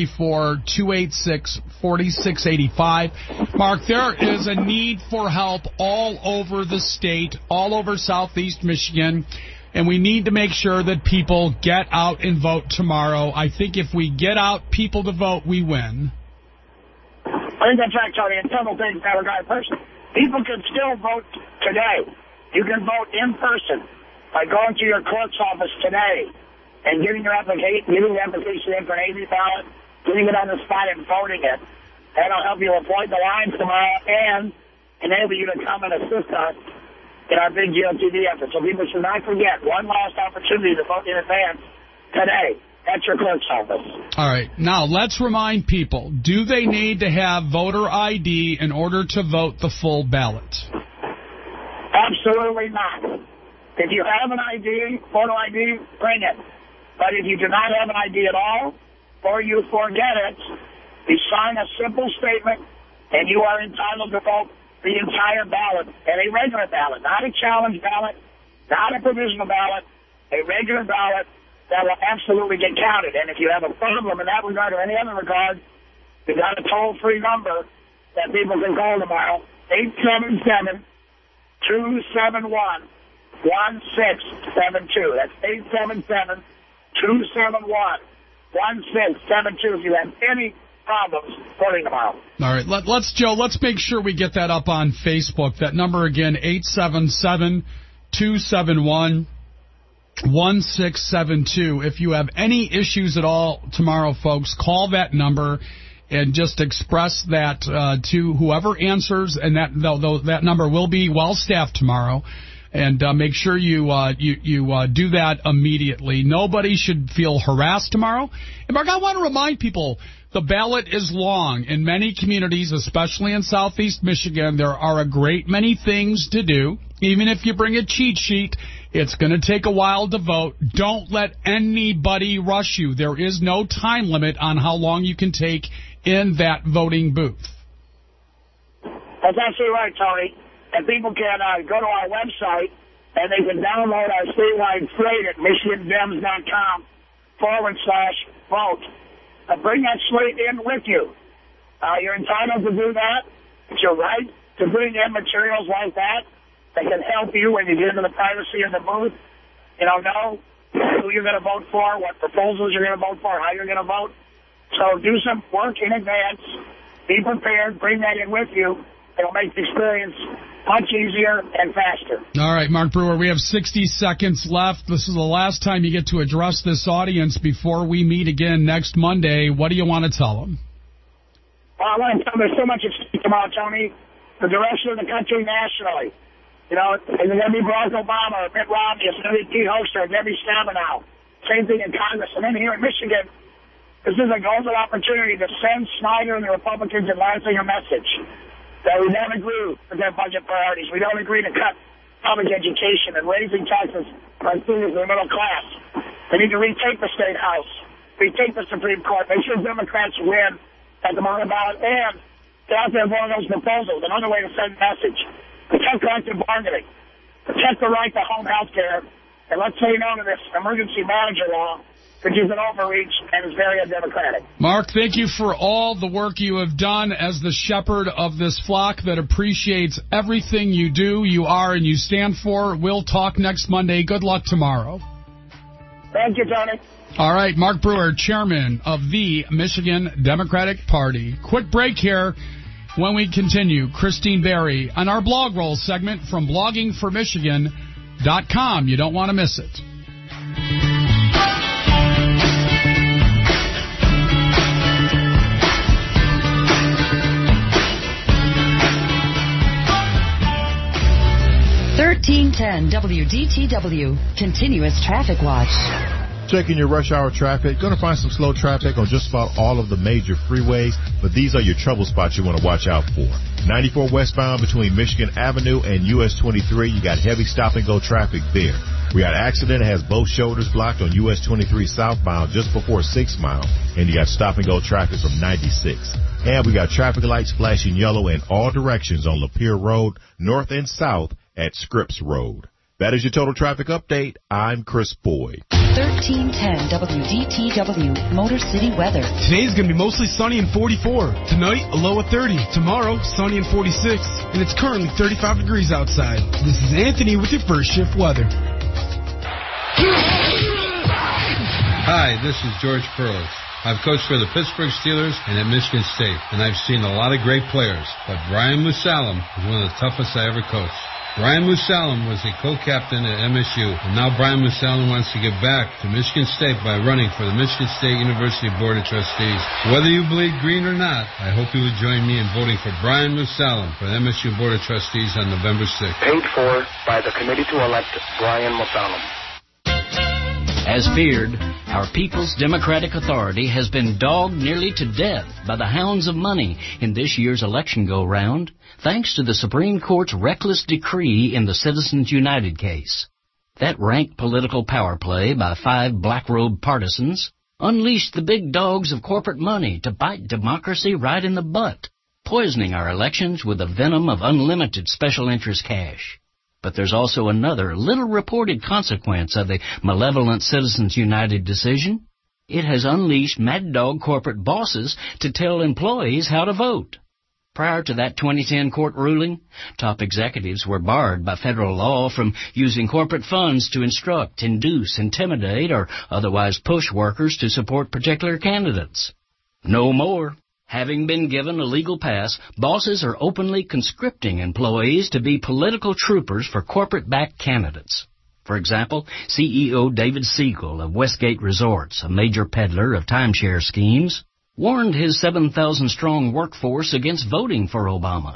734-286-4685. Mark, there is a need for help all over the state, all over southeast Michigan, and we need to make sure that people get out and vote tomorrow. I think if we get out people to vote, we win. I think that's right, Tony, and several things in that regard. First, people can still vote today. You can vote in person by going to your clerk's office today and getting the application in for an AV ballot, getting it on the spot and voting it. That'll help you avoid the lines tomorrow and enable you to come and assist us in our big GOTV effort. So people should not forget one last opportunity to vote in advance today at your clerk's office. All right. Now, let's remind people, do they need to have voter ID in order to vote the full ballot? Absolutely not. If you have an ID, photo ID, bring it. But if you do not have an ID at all, or you forget it, you sign a simple statement, and you are entitled to vote the entire ballot, and a regular ballot, not a challenge ballot, not a provisional ballot, a regular ballot that will absolutely get counted. And if you have a problem in that regard or any other regard, we've got a toll-free number that people can call tomorrow, 877-271-1672. That's 877-271-1672 if you have any problems voting tomorrow. All right, Joe, let's make sure we get that up on Facebook. That number again, 877-271-1672. If you have any issues at all tomorrow, folks, call that number and just express that to whoever answers, and that number will be well-staffed tomorrow. And make sure you do that immediately. Nobody should feel harassed tomorrow. And, Mark, I want to remind people, the ballot is long. In many communities, especially in southeast Michigan, there are a great many things to do. Even if you bring a cheat sheet, it's going to take a while to vote. Don't let anybody rush you. There is no time limit on how long you can take in that voting booth. That's absolutely right, Tony. And people can go to our website, and they can download our statewide slate at michigandemscom/vote. Bring that slate in with you. You're entitled to do that. It's your right to bring in materials like that can help you when you get into the privacy of the booth. Know who you're going to vote for, what proposals you're going to vote for, how you're going to vote. So do some work in advance. Be prepared. Bring that in with you. It'll make the experience much easier and faster. All right, Mark Brewer, we have 60 seconds left. This is the last time you get to address this audience before we meet again next Monday. What do you want to tell them? Well, I want to tell them there's so much at stake tomorrow, Tony. The direction of the country nationally. Is it going to be Barack Obama or Mitt Romney? Is it going to be Pete Hoekstra or Debbie Stabenow? Same thing in Congress. And then here in Michigan, this is a golden opportunity to send Snyder and the Republicans in Lansing a message that we don't agree with their budget priorities. We don't agree to cut public education and raising taxes on seniors and the middle class. We need to retake the State House, retake the Supreme Court, make sure Democrats win at the Monday ballot, and get out there and vote on those proposals. Another way to send a message. Protect collective bargaining. Protect the right to home health care. And let's say no to this emergency manager law, which is an overreach and is very undemocratic. Mark, thank you for all the work you have done as the shepherd of this flock that appreciates everything you do, you are, and you stand for. We'll talk next Monday. Good luck tomorrow. Thank you, Tony. All right, Mark Brewer, chairman of the Michigan Democratic Party. Quick break here. When we continue, Christine Berry on our blog roll segment from bloggingformichigan.com. You don't want to miss it. $13.10 WDTW, Continuous Traffic Watch. Checking your rush hour traffic. Going to find some slow traffic on just about all of the major freeways, but these are your trouble spots you want to watch out for. 94 westbound between Michigan Avenue and US 23. You got heavy stop-and-go traffic there. We got an accident that has both shoulders blocked on US 23 southbound just before 6 Mile, and you got stop-and-go traffic from 96. And we got traffic lights flashing yellow in all directions on Lapeer Road, north and south at Scripps Road. That is your total traffic update. I'm Chris Boyd. 1310 WDTW, Motor City weather. Today's going to be mostly sunny and 44. Tonight, a low of 30. Tomorrow, sunny and 46. And it's currently 35 degrees outside. This is Anthony with your first shift weather. Hi, this is George Perlos. I've coached for the Pittsburgh Steelers and at Michigan State, and I've seen a lot of great players, but Brian Musalem was one of the toughest I ever coached. Brian Musalem was the co-captain at MSU, and now Brian Musalem wants to give back to Michigan State by running for the Michigan State University Board of Trustees. Whether you bleed green or not, I hope you would join me in voting for Brian Musalem for the MSU Board of Trustees on November 6th. Paid for by the committee to elect Brian Musalem. As feared, our People's Democratic Authority has been dogged nearly to death by the hounds of money in this year's election go-round, thanks to the Supreme Court's reckless decree in the Citizens United case. That rank political power play by 5 black-robed partisans unleashed the big dogs of corporate money to bite democracy right in the butt, poisoning our elections with the venom of unlimited special interest cash. But there's also another little-reported consequence of the malevolent Citizens United decision. It has unleashed mad dog corporate bosses to tell employees how to vote. Prior to that 2010 court ruling, top executives were barred by federal law from using corporate funds to instruct, induce, intimidate, or otherwise push workers to support particular candidates. No more. Having been given a legal pass, bosses are openly conscripting employees to be political troopers for corporate-backed candidates. For example, CEO David Siegel of Westgate Resorts, a major peddler of timeshare schemes, warned his 7,000-strong workforce against voting for Obama.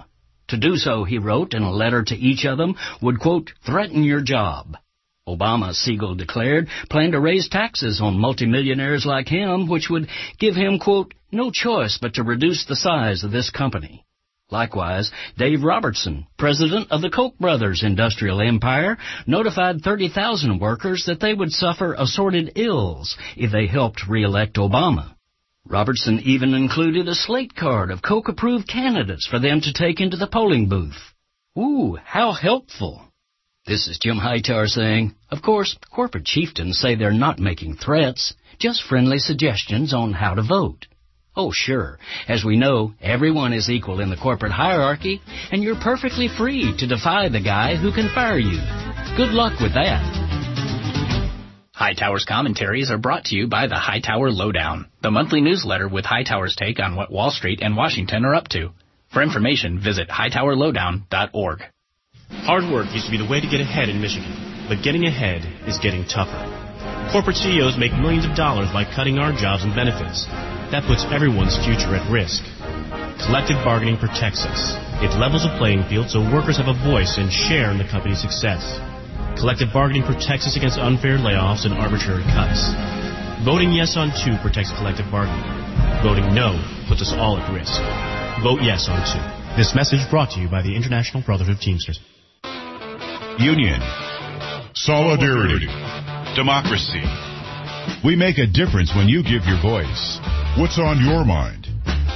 To do so, he wrote in a letter to each of them, would, quote, threaten your job. Obama, Siegel declared, planned to raise taxes on multimillionaires like him, which would give him, quote, no choice but to reduce the size of this company. Likewise, Dave Robertson, president of the Koch brothers industrial empire, notified 30,000 workers that they would suffer assorted ills if they helped re-elect Obama. Robertson even included a slate card of Koch-approved candidates for them to take into the polling booth. Ooh, how helpful. This is Jim Hightower saying, of course, corporate chieftains say they're not making threats, just friendly suggestions on how to vote. Oh, sure. As we know, everyone is equal in the corporate hierarchy, and you're perfectly free to defy the guy who can fire you. Good luck with that. Hightower's commentaries are brought to you by the Hightower Lowdown, the monthly newsletter with Hightower's take on what Wall Street and Washington are up to. For information, visit hightowerlowdown.org. Hard work used to be the way to get ahead in Michigan, but getting ahead is getting tougher. Corporate CEOs make millions of dollars by cutting our jobs and benefits. That puts everyone's future at risk. Collective bargaining protects us. It levels the playing field so workers have a voice and share in the company's success. Collective bargaining protects us against unfair layoffs and arbitrary cuts. Voting yes on 2 protects collective bargaining. Voting no puts us all at risk. Vote yes on 2. This message brought to you by the International Brotherhood of Teamsters. Union. Solidarity. Democracy. We make a difference when you give your voice. What's on your mind?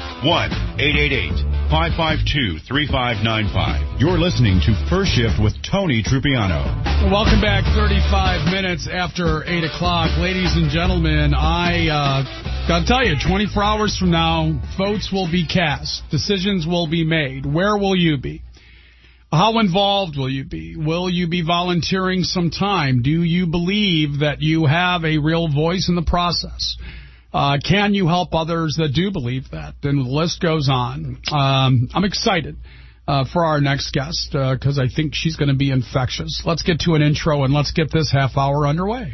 1-888-552-3595. You're listening to First Shift with Tony Trupiano. Welcome back, 35 minutes after 8 o'clock. Ladies and gentlemen, I got to tell you, 24 hours from now, votes will be cast. Decisions will be made. Where will you be? How involved will you be? Will you be volunteering some time? Do you believe that you have a real voice in the process? Can you help others that do believe that? And the list goes on. I'm excited for our next guest because I think she's going to be infectious. Let's get to an intro and let's get this half hour underway.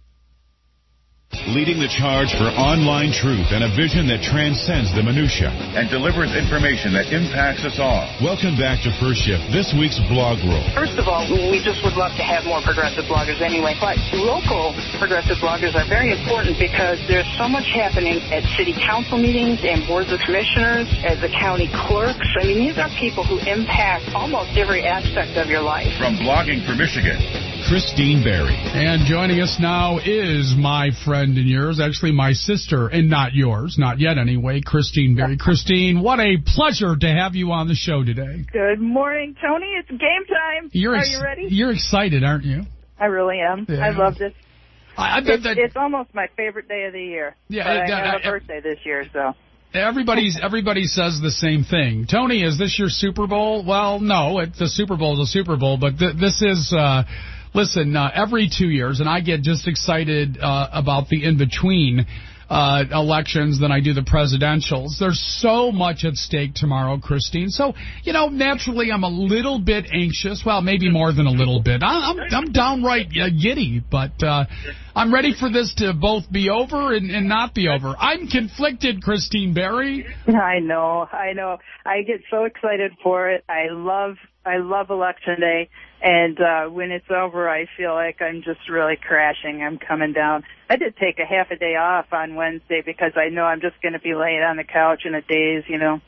Leading the charge for online truth and a vision that transcends the minutia and delivers information that impacts us all. Welcome back to First Shift, this week's blog roll. First of all, we just would love to have more progressive bloggers anyway, but local progressive bloggers are very important because there's so much happening at city council meetings and boards of commissioners, as the county clerks. I mean, these are people who impact almost every aspect of your life. From Blogging for Michigan, Christine Berry. And joining us now is my friend and yours, actually my sister, and not yours, not yet anyway, Christine Berry. Christine, what a pleasure to have you on the show today. Good morning, Tony. It's game time. Are you ready? You're excited, aren't you? I really am. Yeah. I love this. It's almost my favorite day of the year. Yeah, but I have a birthday this year, so. Everybody says the same thing. Tony, is this your Super Bowl? Well, no, the Super Bowl is a Super Bowl, but this is... Listen, every 2 years, and I get just excited about the in-between elections than I do the presidentials. There's so much at stake tomorrow, Christine. So, naturally I'm a little bit anxious. Well, maybe more than a little bit. I'm downright giddy, but I'm ready for this to both be over and not be over. I'm conflicted, Christine Berry. I know. I get so excited for it. I love Election Day. And when it's over, I feel like I'm just really crashing. I'm coming down. I did take a half a day off on Wednesday because I know I'm just going to be laying on the couch in a daze,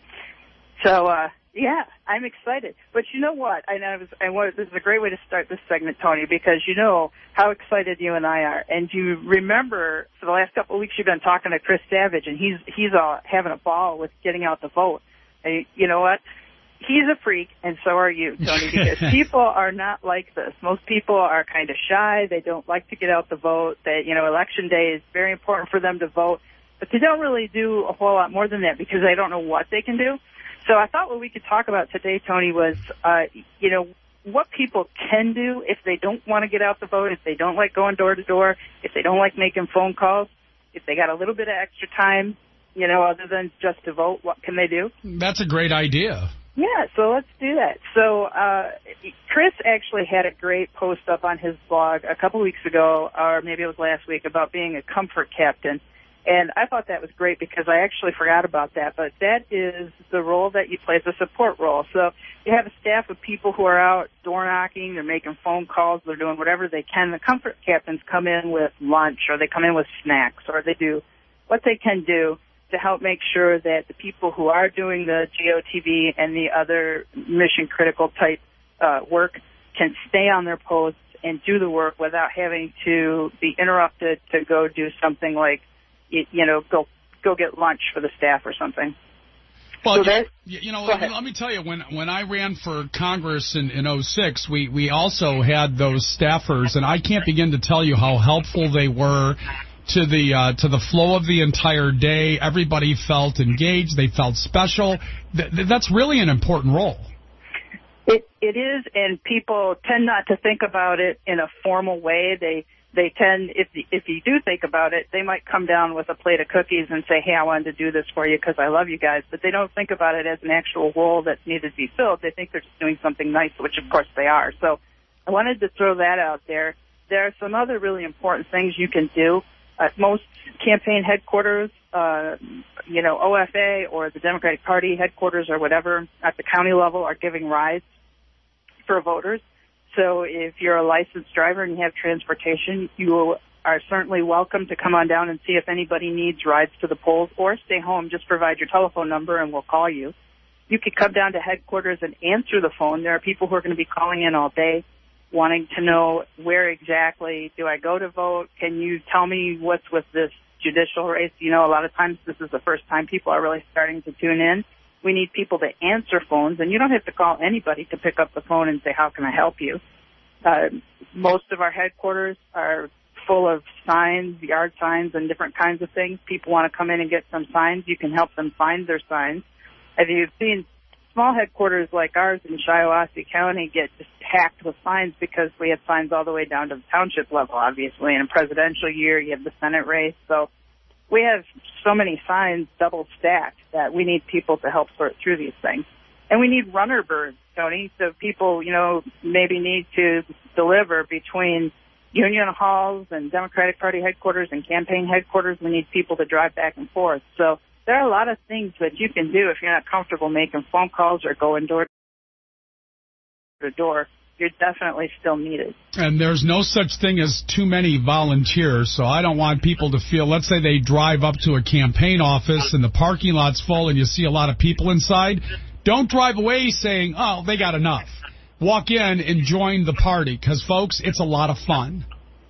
So, yeah, I'm excited. But you know what? This is a great way to start this segment, Tony, because you know how excited you and I are. And you remember for the last couple of weeks you've been talking to Chris Savage, and he's all having a ball with getting out the vote. And you know what? He's a freak, and so are you, Tony, because people are not like this. Most people are kind of shy. They don't like to get out the vote. Election day is very important for them to vote, but they don't really do a whole lot more than that because they don't know what they can do. So I thought what we could talk about today, Tony, was, what people can do if they don't want to get out the vote, if they don't like going door to door, if they don't like making phone calls, if they got a little bit of extra time, other than just to vote, what can they do? That's a great idea. Yeah, so let's do that. So Chris actually had a great post up on his blog a couple weeks ago, or maybe it was last week, about being a comfort captain. And I thought that was great because I actually forgot about that. But that is the role that you play as a support role. So you have a staff of people who are out door knocking, they're making phone calls, they're doing whatever they can. The comfort captains come in with lunch, or they come in with snacks, or they do what they can do to help make sure that the people who are doing the GOTV and the other mission-critical type work can stay on their posts and do the work without having to be interrupted to go do something like, go get lunch for the staff or something. Well, let me tell you, when I ran for Congress in 2006, we also had those staffers, and I can't begin to tell you how helpful they were to the flow of the entire day. Everybody felt engaged. They felt special. That's really an important role. It is, and people tend not to think about it in a formal way. They tend, if you do think about it, they might come down with a plate of cookies and say, hey, I wanted to do this for you because I love you guys. But they don't think about it as an actual role that's needed to be filled. They think they're just doing something nice, which of course they are. So I wanted to throw that out there. There are some other really important things you can do. Most campaign headquarters, OFA or the Democratic Party headquarters or whatever at the county level are giving rides for voters. So if you're a licensed driver and you have transportation, you are certainly welcome to come on down and see if anybody needs rides to the polls, or stay home, just provide your telephone number and we'll call you. You could come down to headquarters and answer the phone. There are people who are going to be calling in all day wanting to know where exactly do I go to vote? Can you tell me what's with this judicial race? A lot of times this is the first time people are really starting to tune in. We need people to answer phones, and you don't have to call anybody to pick up the phone and say, how can I help you? Most of our headquarters are full of signs, yard signs, and different kinds of things. People want to come in and get some signs. You can help them find their signs. If you've seen small headquarters like ours in Shiawassee County get just packed with signs because we have signs all the way down to the township level, obviously. In a presidential year, you have the Senate race. So we have so many signs double stacked that we need people to help sort through these things. And we need runner birds, Tony, so people, maybe need to deliver between union halls and Democratic Party headquarters and campaign headquarters. We need people to drive back and forth. So there are a lot of things that you can do if you're not comfortable making phone calls or going door to door. You're definitely still needed. And there's no such thing as too many volunteers, so I don't want people to feel, let's say they drive up to a campaign office and the parking lot's full and you see a lot of people inside. Don't drive away saying, oh, they got enough. Walk in and join the party, because, folks, it's a lot of fun.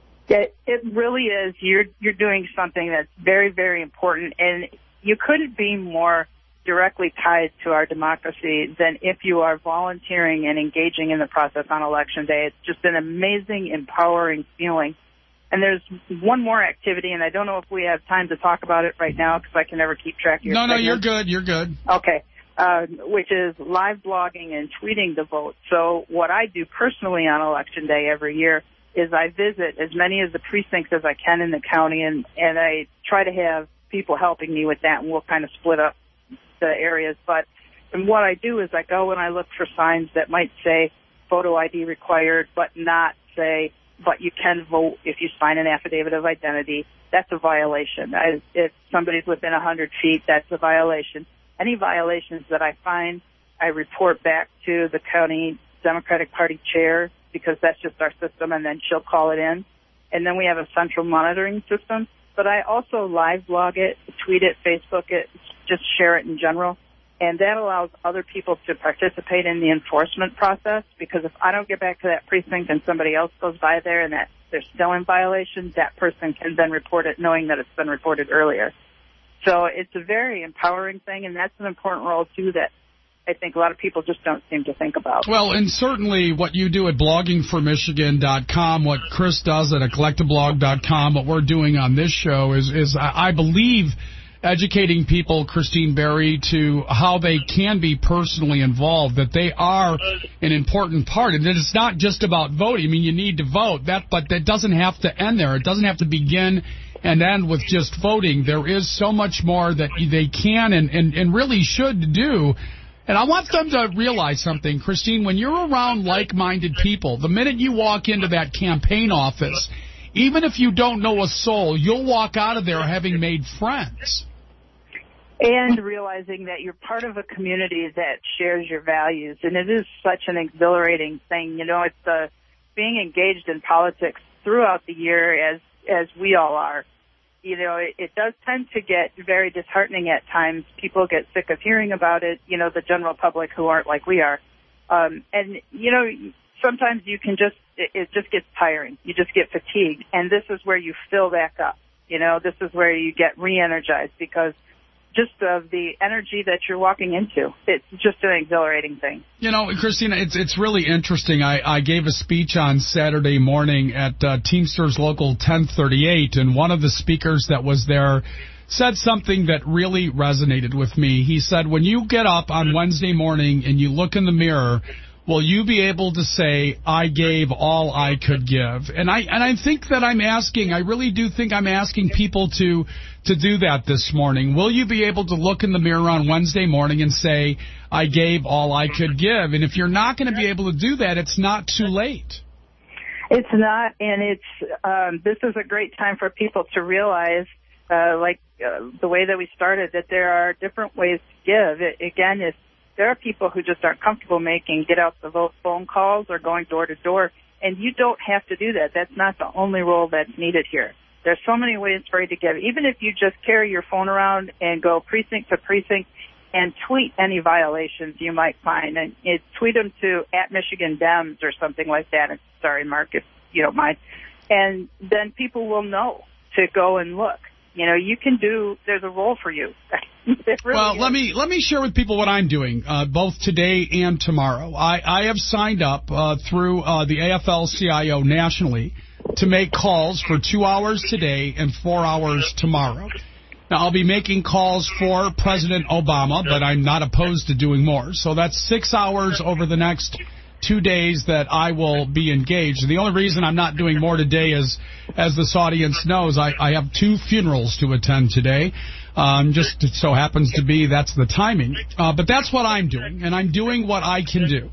It really is. You're doing something that's very, very important, and you couldn't be more directly tied to our democracy than if you are volunteering and engaging in the process on Election Day. It's just an amazing, empowering feeling. And there's one more activity, and I don't know if we have time to talk about it right now because I can never keep track of your segment. You're good. You're good. Okay. Which is live blogging and tweeting the vote. So what I do personally on Election Day every year is I visit as many of the precincts as I can in the county, and I try to have people helping me with that, and we'll kind of split up the areas. And what I do is I go and I look for signs that might say photo ID required, but not say, but you can vote if you sign an affidavit of identity. That's a violation. If somebody's within 100 feet, that's a violation. Any violations that I find, I report back to the county Democratic Party chair, because that's just our system, and then she'll call it in. And then we have a central monitoring system. But I also live blog it, tweet it, Facebook it, just share it in general. And that allows other people to participate in the enforcement process, because if I don't get back to that precinct and somebody else goes by there and that they're still in violation, that person can then report it knowing that it's been reported earlier. So it's a very empowering thing, and that's an important role, too, that I think a lot of people just don't seem to think about. Well, and certainly what you do at bloggingformichigan.com, what Chris does at collectablog.com, what we're doing on this show is I believe, educating people, Christine Berry, to how they can be personally involved, that they are an important part, and that it's not just about voting. I mean, you need to vote, but that doesn't have to end there. It doesn't have to begin and end with just voting. There is so much more that they can and really should do. And I want them to realize something, Christine, when you're around like-minded people, the minute you walk into that campaign office, even if you don't know a soul, you'll walk out of there having made friends. And realizing that you're part of a community that shares your values. And it is such an exhilarating thing. You know, it's being engaged in politics throughout the year as we all are. You know, it does tend to get very disheartening at times. People get sick of hearing about it, you know, the general public who aren't like we are. And, you know, sometimes you can it just gets tiring. You just get fatigued. And this is where you fill back up. You know, this is where you get re-energized because just of the energy that you're walking into. It's just an exhilarating thing. You know, Christina, it's really interesting. I gave a speech on Saturday morning at Teamsters Local 1038, and one of the speakers that was there said something that really resonated with me. He said, when you get up on Wednesday morning and you look in the mirror, will you be able to say, I gave all I could give? And I think that I really do think I'm asking people to do that this morning. Will you be able to look in the mirror on Wednesday morning and say, I gave all I could give? And if you're not going to be able to do that, it's not too late. It's not, and this is a great time for people to realize, the way that we started, that there are different ways to give. If there are people who just aren't comfortable making get out the vote phone calls or going door to door, and you don't have to do that. That's not the only role that's needed here. There's so many ways for you to give. Even if you just carry your phone around and go precinct to precinct and tweet any violations you might find, and tweet them to @MichiganDems or something like that. And sorry, Mark, if you don't mind. And then people will know to go and look. You know, there's a role for you. Let me share with people what I'm doing, both today and tomorrow. I have signed up through the AFL-CIO nationally to make calls for 2 hours today and 4 hours tomorrow. Now, I'll be making calls for President Obama, but I'm not opposed to doing more. So that's 6 hours over the next 2 days that I will be engaged. The only reason I'm not doing more today is, as this audience knows, I have 2 funerals to attend today. Just so happens to be that's the timing. But that's what I'm doing, and I'm doing what I can do.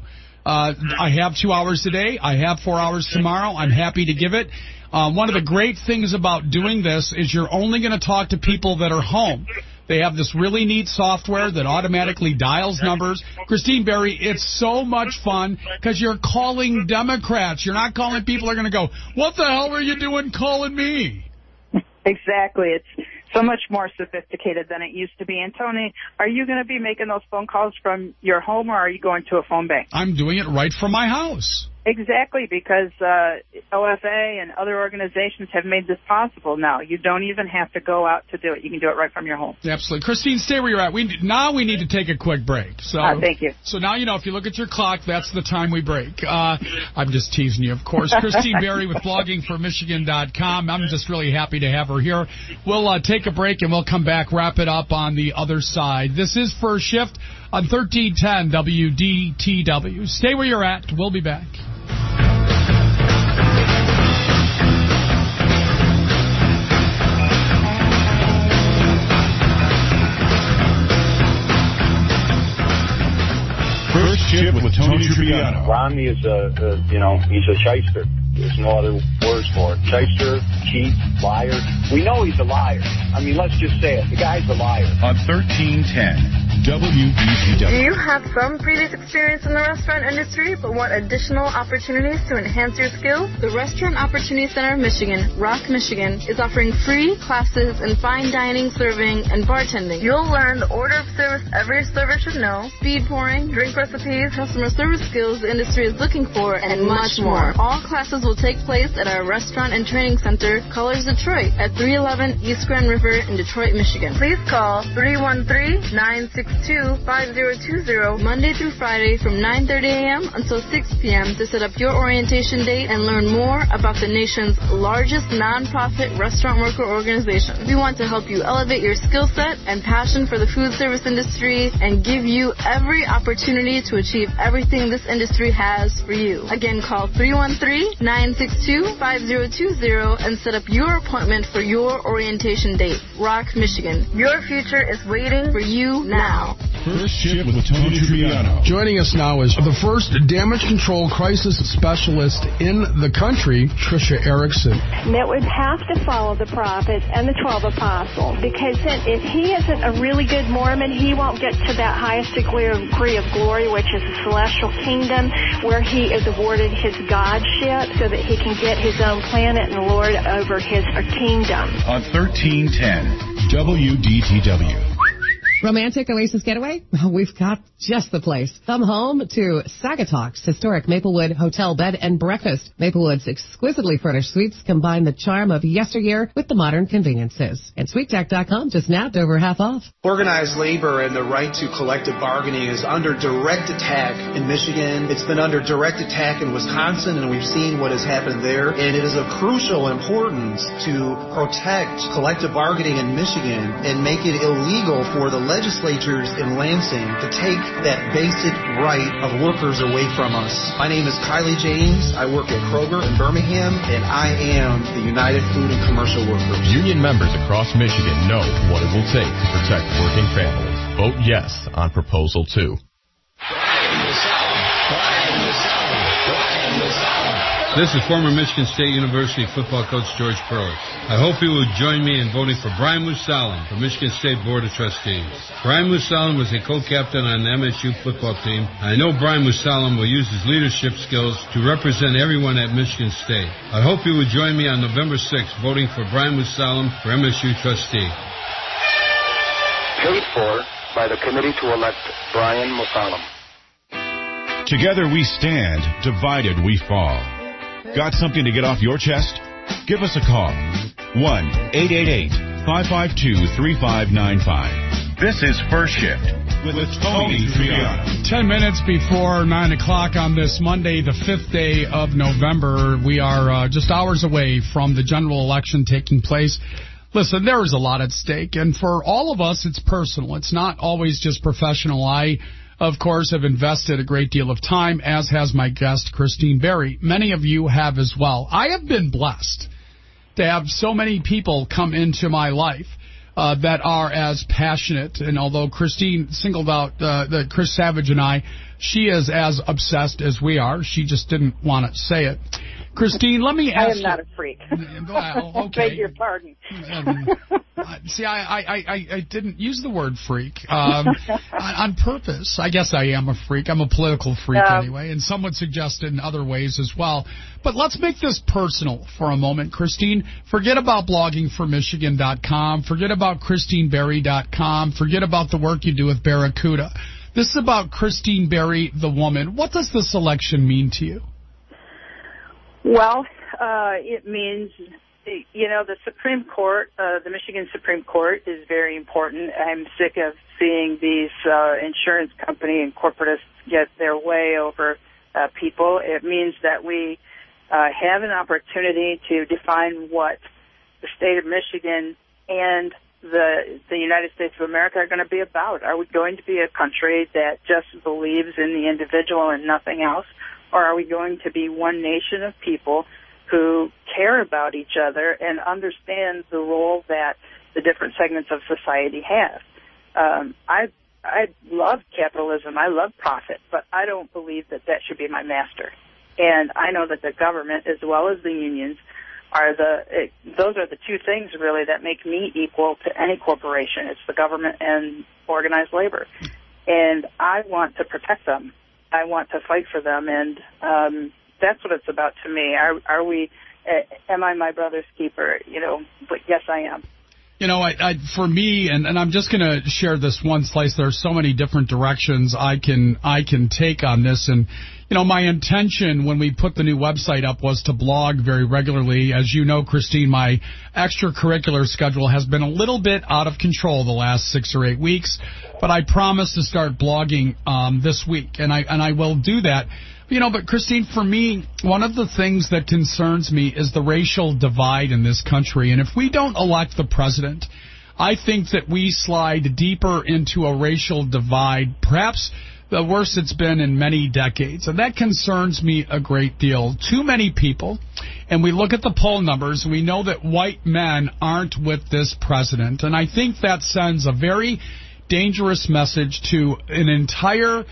I have 2 hours today. I have 4 hours tomorrow. I'm happy to give it. One of the great things about doing this is you're only going to talk to people that are home. They have this really neat software that automatically dials numbers. Christine Berry, it's so much fun because you're calling Democrats. You're not calling people that are going to go, what the hell are you doing calling me? Exactly. It's so much more sophisticated than it used to be. And, Tony, are you going to be making those phone calls from your home or are you going to a phone bank? I'm doing it right from my house. Exactly, because OFA and other organizations have made this possible now. You don't even have to go out to do it. You can do it right from your home. Absolutely. Christine, stay where you're at. Now we need to take a quick break. So, thank you. So now, you know, if you look at your clock, that's the time we break. I'm just teasing you, of course. Christine Berry with bloggingformichigan.com. I'm just really happy to have her here. We'll take a break, and we'll come back, wrap it up on the other side. This is First Shift on 1310 WDTW. Stay where you're at. We'll be back. First Shift with Tony Triviano. Romney is he's a shyster. There's no other words for it. Shyster, cheat, liar. We know he's a liar. I mean, let's just say it. The guy's a liar. On 1310 WDTW. Do you have some previous experience in the restaurant industry but want additional opportunities to enhance your skills? The Restaurant Opportunity Center of Michigan, Rock, Michigan, is offering free classes in fine dining, serving, and bartending. You'll learn the order of service every server should know, speed pouring, drink recipes, customer service skills the industry is looking for, and much more. All classes will take place at our Restaurant and Training Center, Colors Detroit, at 311 East Grand River in Detroit, Michigan. Please call 313-962-5020 Monday through Friday from 9:30 a.m. until 6 p.m. to set up your orientation date and learn more about the nation's largest nonprofit restaurant worker organization. We want to help you elevate your skill set and passion for the food service industry and give you every opportunity to achieve everything this industry has for you. Again, call 313-962-5020 and set up your appointment for your orientation date. Rock, Michigan. Your future is waiting for you now. now. First Shift with Tony Triano. Joining us now is the first damage control crisis specialist in the country, Tricia Erickson. That would have to follow the prophets and the 12 apostles, because if he isn't a really good Mormon, he won't get to that highest degree of glory, which is the celestial kingdom, where he is awarded his godship so that he can get his own planet and lord over his kingdom. On 1310 WDTW. Romantic Oasis getaway? We've got just the place. Come home to Sagatock's historic Maplewood Hotel Bed and Breakfast. Maplewood's exquisitely furnished suites combine the charm of yesteryear with the modern conveniences. And SweetTech.com just nabbed over half off. Organized labor and the right to collective bargaining is under direct attack in Michigan. It's been under direct attack in Wisconsin, and we've seen what has happened there. And it is of crucial importance to protect collective bargaining in Michigan and make it illegal for the legislatures in Lansing to take that basic right of workers away from us. My name is Kylie James. I work at Kroger in Birmingham, and I am the United Food and Commercial Workers. Union members across Michigan know what it will take to protect working families. Vote yes on Proposal 2. This is former Michigan State University football coach George Perlis. I hope you will join me in voting for Brian Musalam for Michigan State Board of Trustees. Brian Musalam was a co-captain on the MSU football team. I know Brian Musalam will use his leadership skills to represent everyone at Michigan State. I hope you will join me on November 6th voting for Brian Musalam for MSU trustee. Paid for by the committee to elect Brian Musalam. Together we stand, divided we fall. Got something to get off your chest? Give us a call. 1-888-552-3595. This is First Shift with Tony Triano. 10 minutes before 9 o'clock on this Monday, the 5th day of November. We are just hours away from the general election taking place. Listen, there is a lot at stake, and for all of us, it's personal. It's not always just professional. I, of course, have invested a great deal of time, as has my guest, Christine Berry. Many of you have as well. I have been blessed to have so many people come into my life that are as passionate. And although Christine singled out Chris Savage and I, she is as obsessed as we are. She just didn't want to say it. Christine, let me ask you. I am not a freak. Okay. Beg your pardon. See, I didn't use the word freak on purpose. I guess I am a freak. I'm a political freak anyway, and some would suggest it in other ways as well. But let's make this personal for a moment, Christine. Forget about bloggingformichigan.com. Forget about ChristineBerry.com. Forget about the work you do with Barracuda. This is about Christine Berry, the woman. What does this election mean to you? Well, it means, the Supreme Court, the Michigan Supreme Court is very important. I'm sick of seeing these insurance company and corporatists get their way over people. It means that we have an opportunity to define what the state of Michigan and the United States of America are going to be about. Are we going to be a country that just believes in the individual and nothing else? Or are we going to be one nation of people who care about each other and understand the role that the different segments of society have? I love capitalism. I love profit, but I don't believe that should be my master. And I know that the government, as well as the unions, those are the two things really that make me equal to any corporation. It's the government and organized labor. And I want to protect them. I want to fight for them, and that's what it's about to me. Am I my brother's keeper? But yes, I am. For me, and I'm just going to share this one slice. There are so many different directions I can take on this, and my intention when we put the new website up was to blog very regularly. As you know, Christine, my extracurricular schedule has been a little bit out of control the last 6 or 8 weeks, but I promise to start blogging this week, and I will do that. But Christine, for me, one of the things that concerns me is the racial divide in this country. And if we don't elect the president, I think that we slide deeper into a racial divide, perhaps the worst it's been in many decades. And that concerns me a great deal. Too many people, and we look at the poll numbers, and we know that white men aren't with this president. And I think that sends a very dangerous message to an entire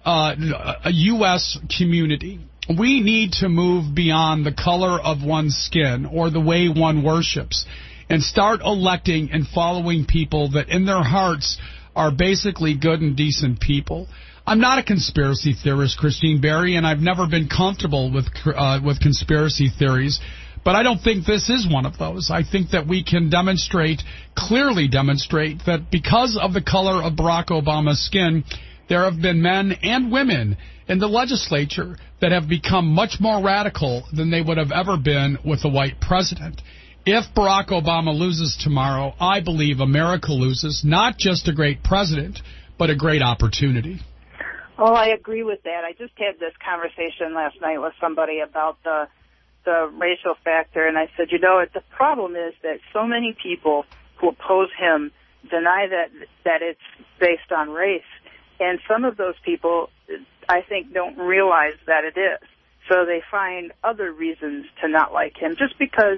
U.S. community. We need to move beyond the color of one's skin or the way one worships and start electing and following people that in their hearts are basically good and decent people. I'm not a conspiracy theorist, Christine Berry, and I've never been comfortable with conspiracy theories, but I don't think this is one of those. I think that we can clearly demonstrate that because of the color of Barack Obama's skin, there have been men and women in the legislature that have become much more radical than they would have ever been with a white president. If Barack Obama loses tomorrow, I believe America loses not just a great president, but a great opportunity. Oh, I agree with that. I just had this conversation last night with somebody about the racial factor, and I said, the problem is that so many people who oppose him deny that it's based on race. And some of those people, I think, don't realize that it is. So they find other reasons to not like him just because,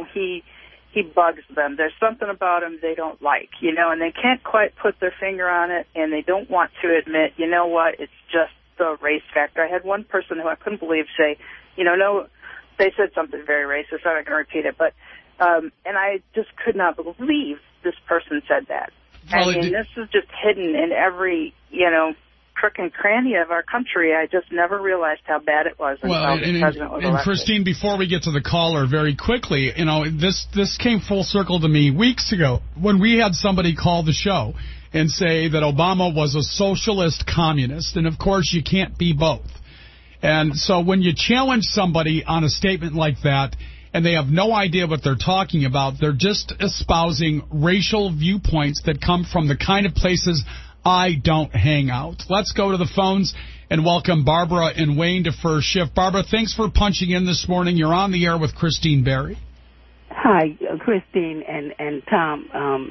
he bugs them. There's something about him they don't like, and they can't quite put their finger on it, and they don't want to admit, it's just the race factor. I had one person who I couldn't believe say, they said something very racist. I'm not going to repeat it, but, and I just could not believe this person said that. Well, this is just hidden in every, crook and cranny of our country. I just never realized how bad it was until the president was elected. And Christine, before we get to the caller, very quickly, this came full circle to me weeks ago when we had somebody call the show and say that Obama was a socialist communist, and of course you can't be both. And so when you challenge somebody on a statement like that, and they have no idea what they're talking about, they're just espousing racial viewpoints that come from the kind of places I don't hang out. Let's go to the phones and welcome Barbara and Wayne to First Shift. Barbara, thanks for punching in this morning. You're on the air with Christine Berry. Hi, Christine and Tom.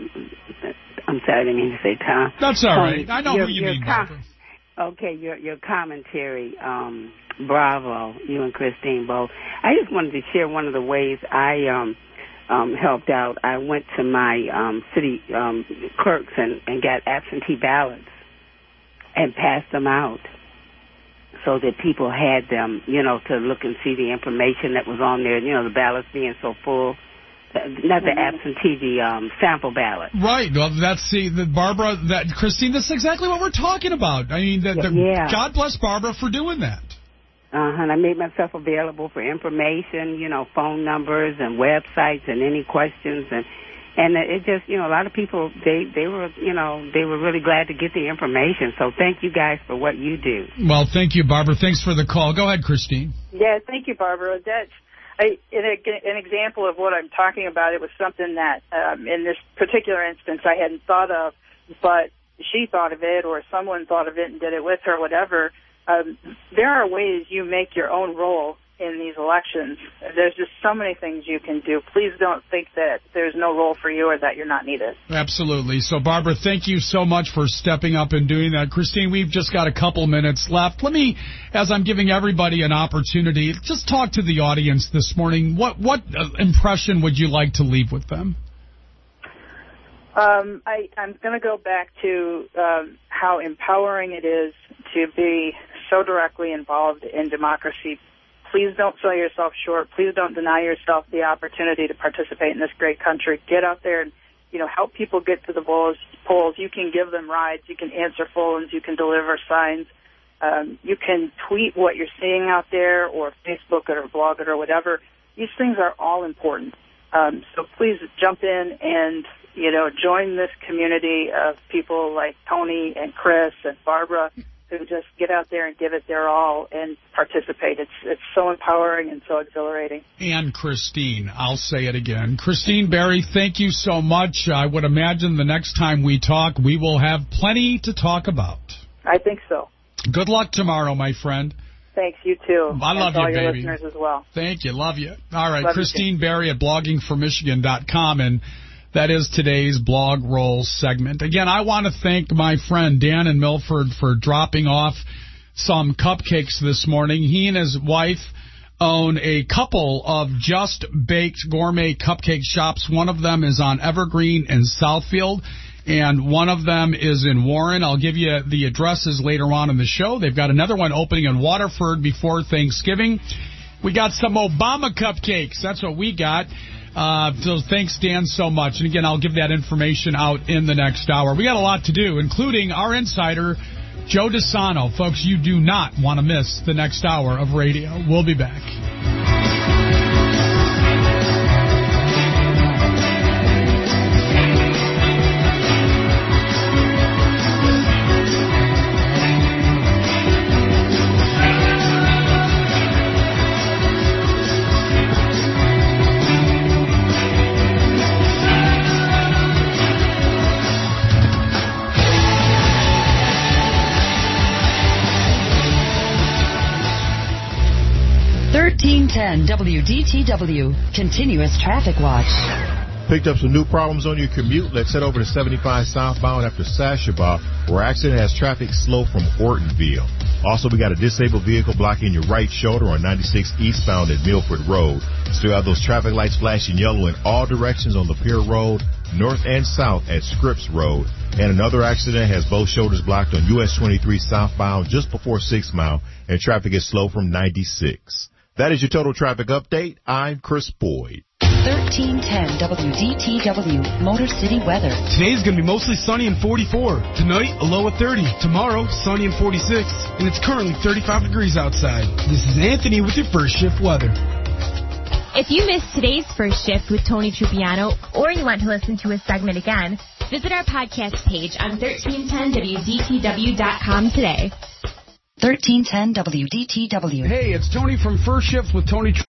I'm sorry, I didn't mean to say Tom. That's all right. I know who you mean, Barbara. Okay, your commentary, bravo, you and Christine both. I just wanted to share one of the ways I helped out. I went to my city clerks and got absentee ballots and passed them out so that people had them, to look and see the information that was on there, the ballots being so full. Not the absentee, the sample ballot. Right. Well, Barbara, Christine, that's exactly what we're talking about. I mean, God bless Barbara for doing that. And I made myself available for information, phone numbers and websites and any questions. And it just, a lot of people, they were really glad to get the information. So thank you guys for what you do. Well, thank you, Barbara. Thanks for the call. Go ahead, Christine. Yeah, thank you, Barbara. An example of what I'm talking about, it was something that in this particular instance I hadn't thought of, but she thought of it or someone thought of it and did it with her, whatever. There are ways you make your own role in these elections. There's just so many things you can do. Please don't think that there's no role for you or that you're not needed. Absolutely. So, Barbara, thank you so much for stepping up and doing that. Christine, we've just got a couple minutes left. Let me, as I'm giving everybody an opportunity, just talk to the audience this morning. What impression would you like to leave with them? I'm going to go back to how empowering it is to be so directly involved in democracy. Please don't sell yourself short. Please don't deny yourself the opportunity to participate in this great country. Get out there and, help people get to the polls. You can give them rides. You can answer phones. You can deliver signs. You can tweet what you're seeing out there or Facebook it or blog it or whatever. These things are all important. So please jump in and, join this community of people like Tony and Chris and Barbara who just get out there and give it their all and participate. It's so empowering and so exhilarating. And Christine, I'll say it again. Christine Berry, thank you so much. I would imagine the next time we talk, we will have plenty to talk about. I think so. Good luck tomorrow, my friend. Thanks, you too. I love you, all your baby. Listeners as well. Thank you. Love you. All right, love Christine Berry at bloggingformichigan.com, and that is today's Blog Roll segment. Again, I want to thank my friend Dan in Milford for dropping off some cupcakes this morning. He and his wife own a couple of Just Baked gourmet cupcake shops. One of them is on Evergreen in Southfield, and one of them is in Warren. I'll give you the addresses later on in the show. They've got another one opening in Waterford before Thanksgiving. We got some Obama cupcakes. That's what we got. So thanks, Dan, so much. And again, I'll give that information out in the next hour. We got a lot to do, including our insider, Joe DeSano. Folks, you do not want to miss the next hour of radio. We'll be back. WDTW, Continuous Traffic Watch. Picked up some new problems on your commute. Let's head over to 75 southbound after Sashabaw, where accident has traffic slow from Ortonville. Also, we got a disabled vehicle blocking your right shoulder on 96 eastbound at Milford Road. Still have those traffic lights flashing yellow in all directions on the Pier Road, north and south at Scripps Road. And another accident has both shoulders blocked on US 23 southbound just before 6 Mile, and traffic is slow from 96. That is your total traffic update. I'm Chris Boyd. 1310 WDTW, Motor City weather. Today's going to be mostly sunny and 44. Tonight, a low of 30. Tomorrow, sunny and 46. And it's currently 35 degrees outside. This is Anthony with your first shift weather. If you missed today's first shift with Tony Trupiano, or you want to listen to a segment again, visit our podcast page on 1310WDTW.com today. 1310 WDTW. Hey, it's Tony from First Shift with Tony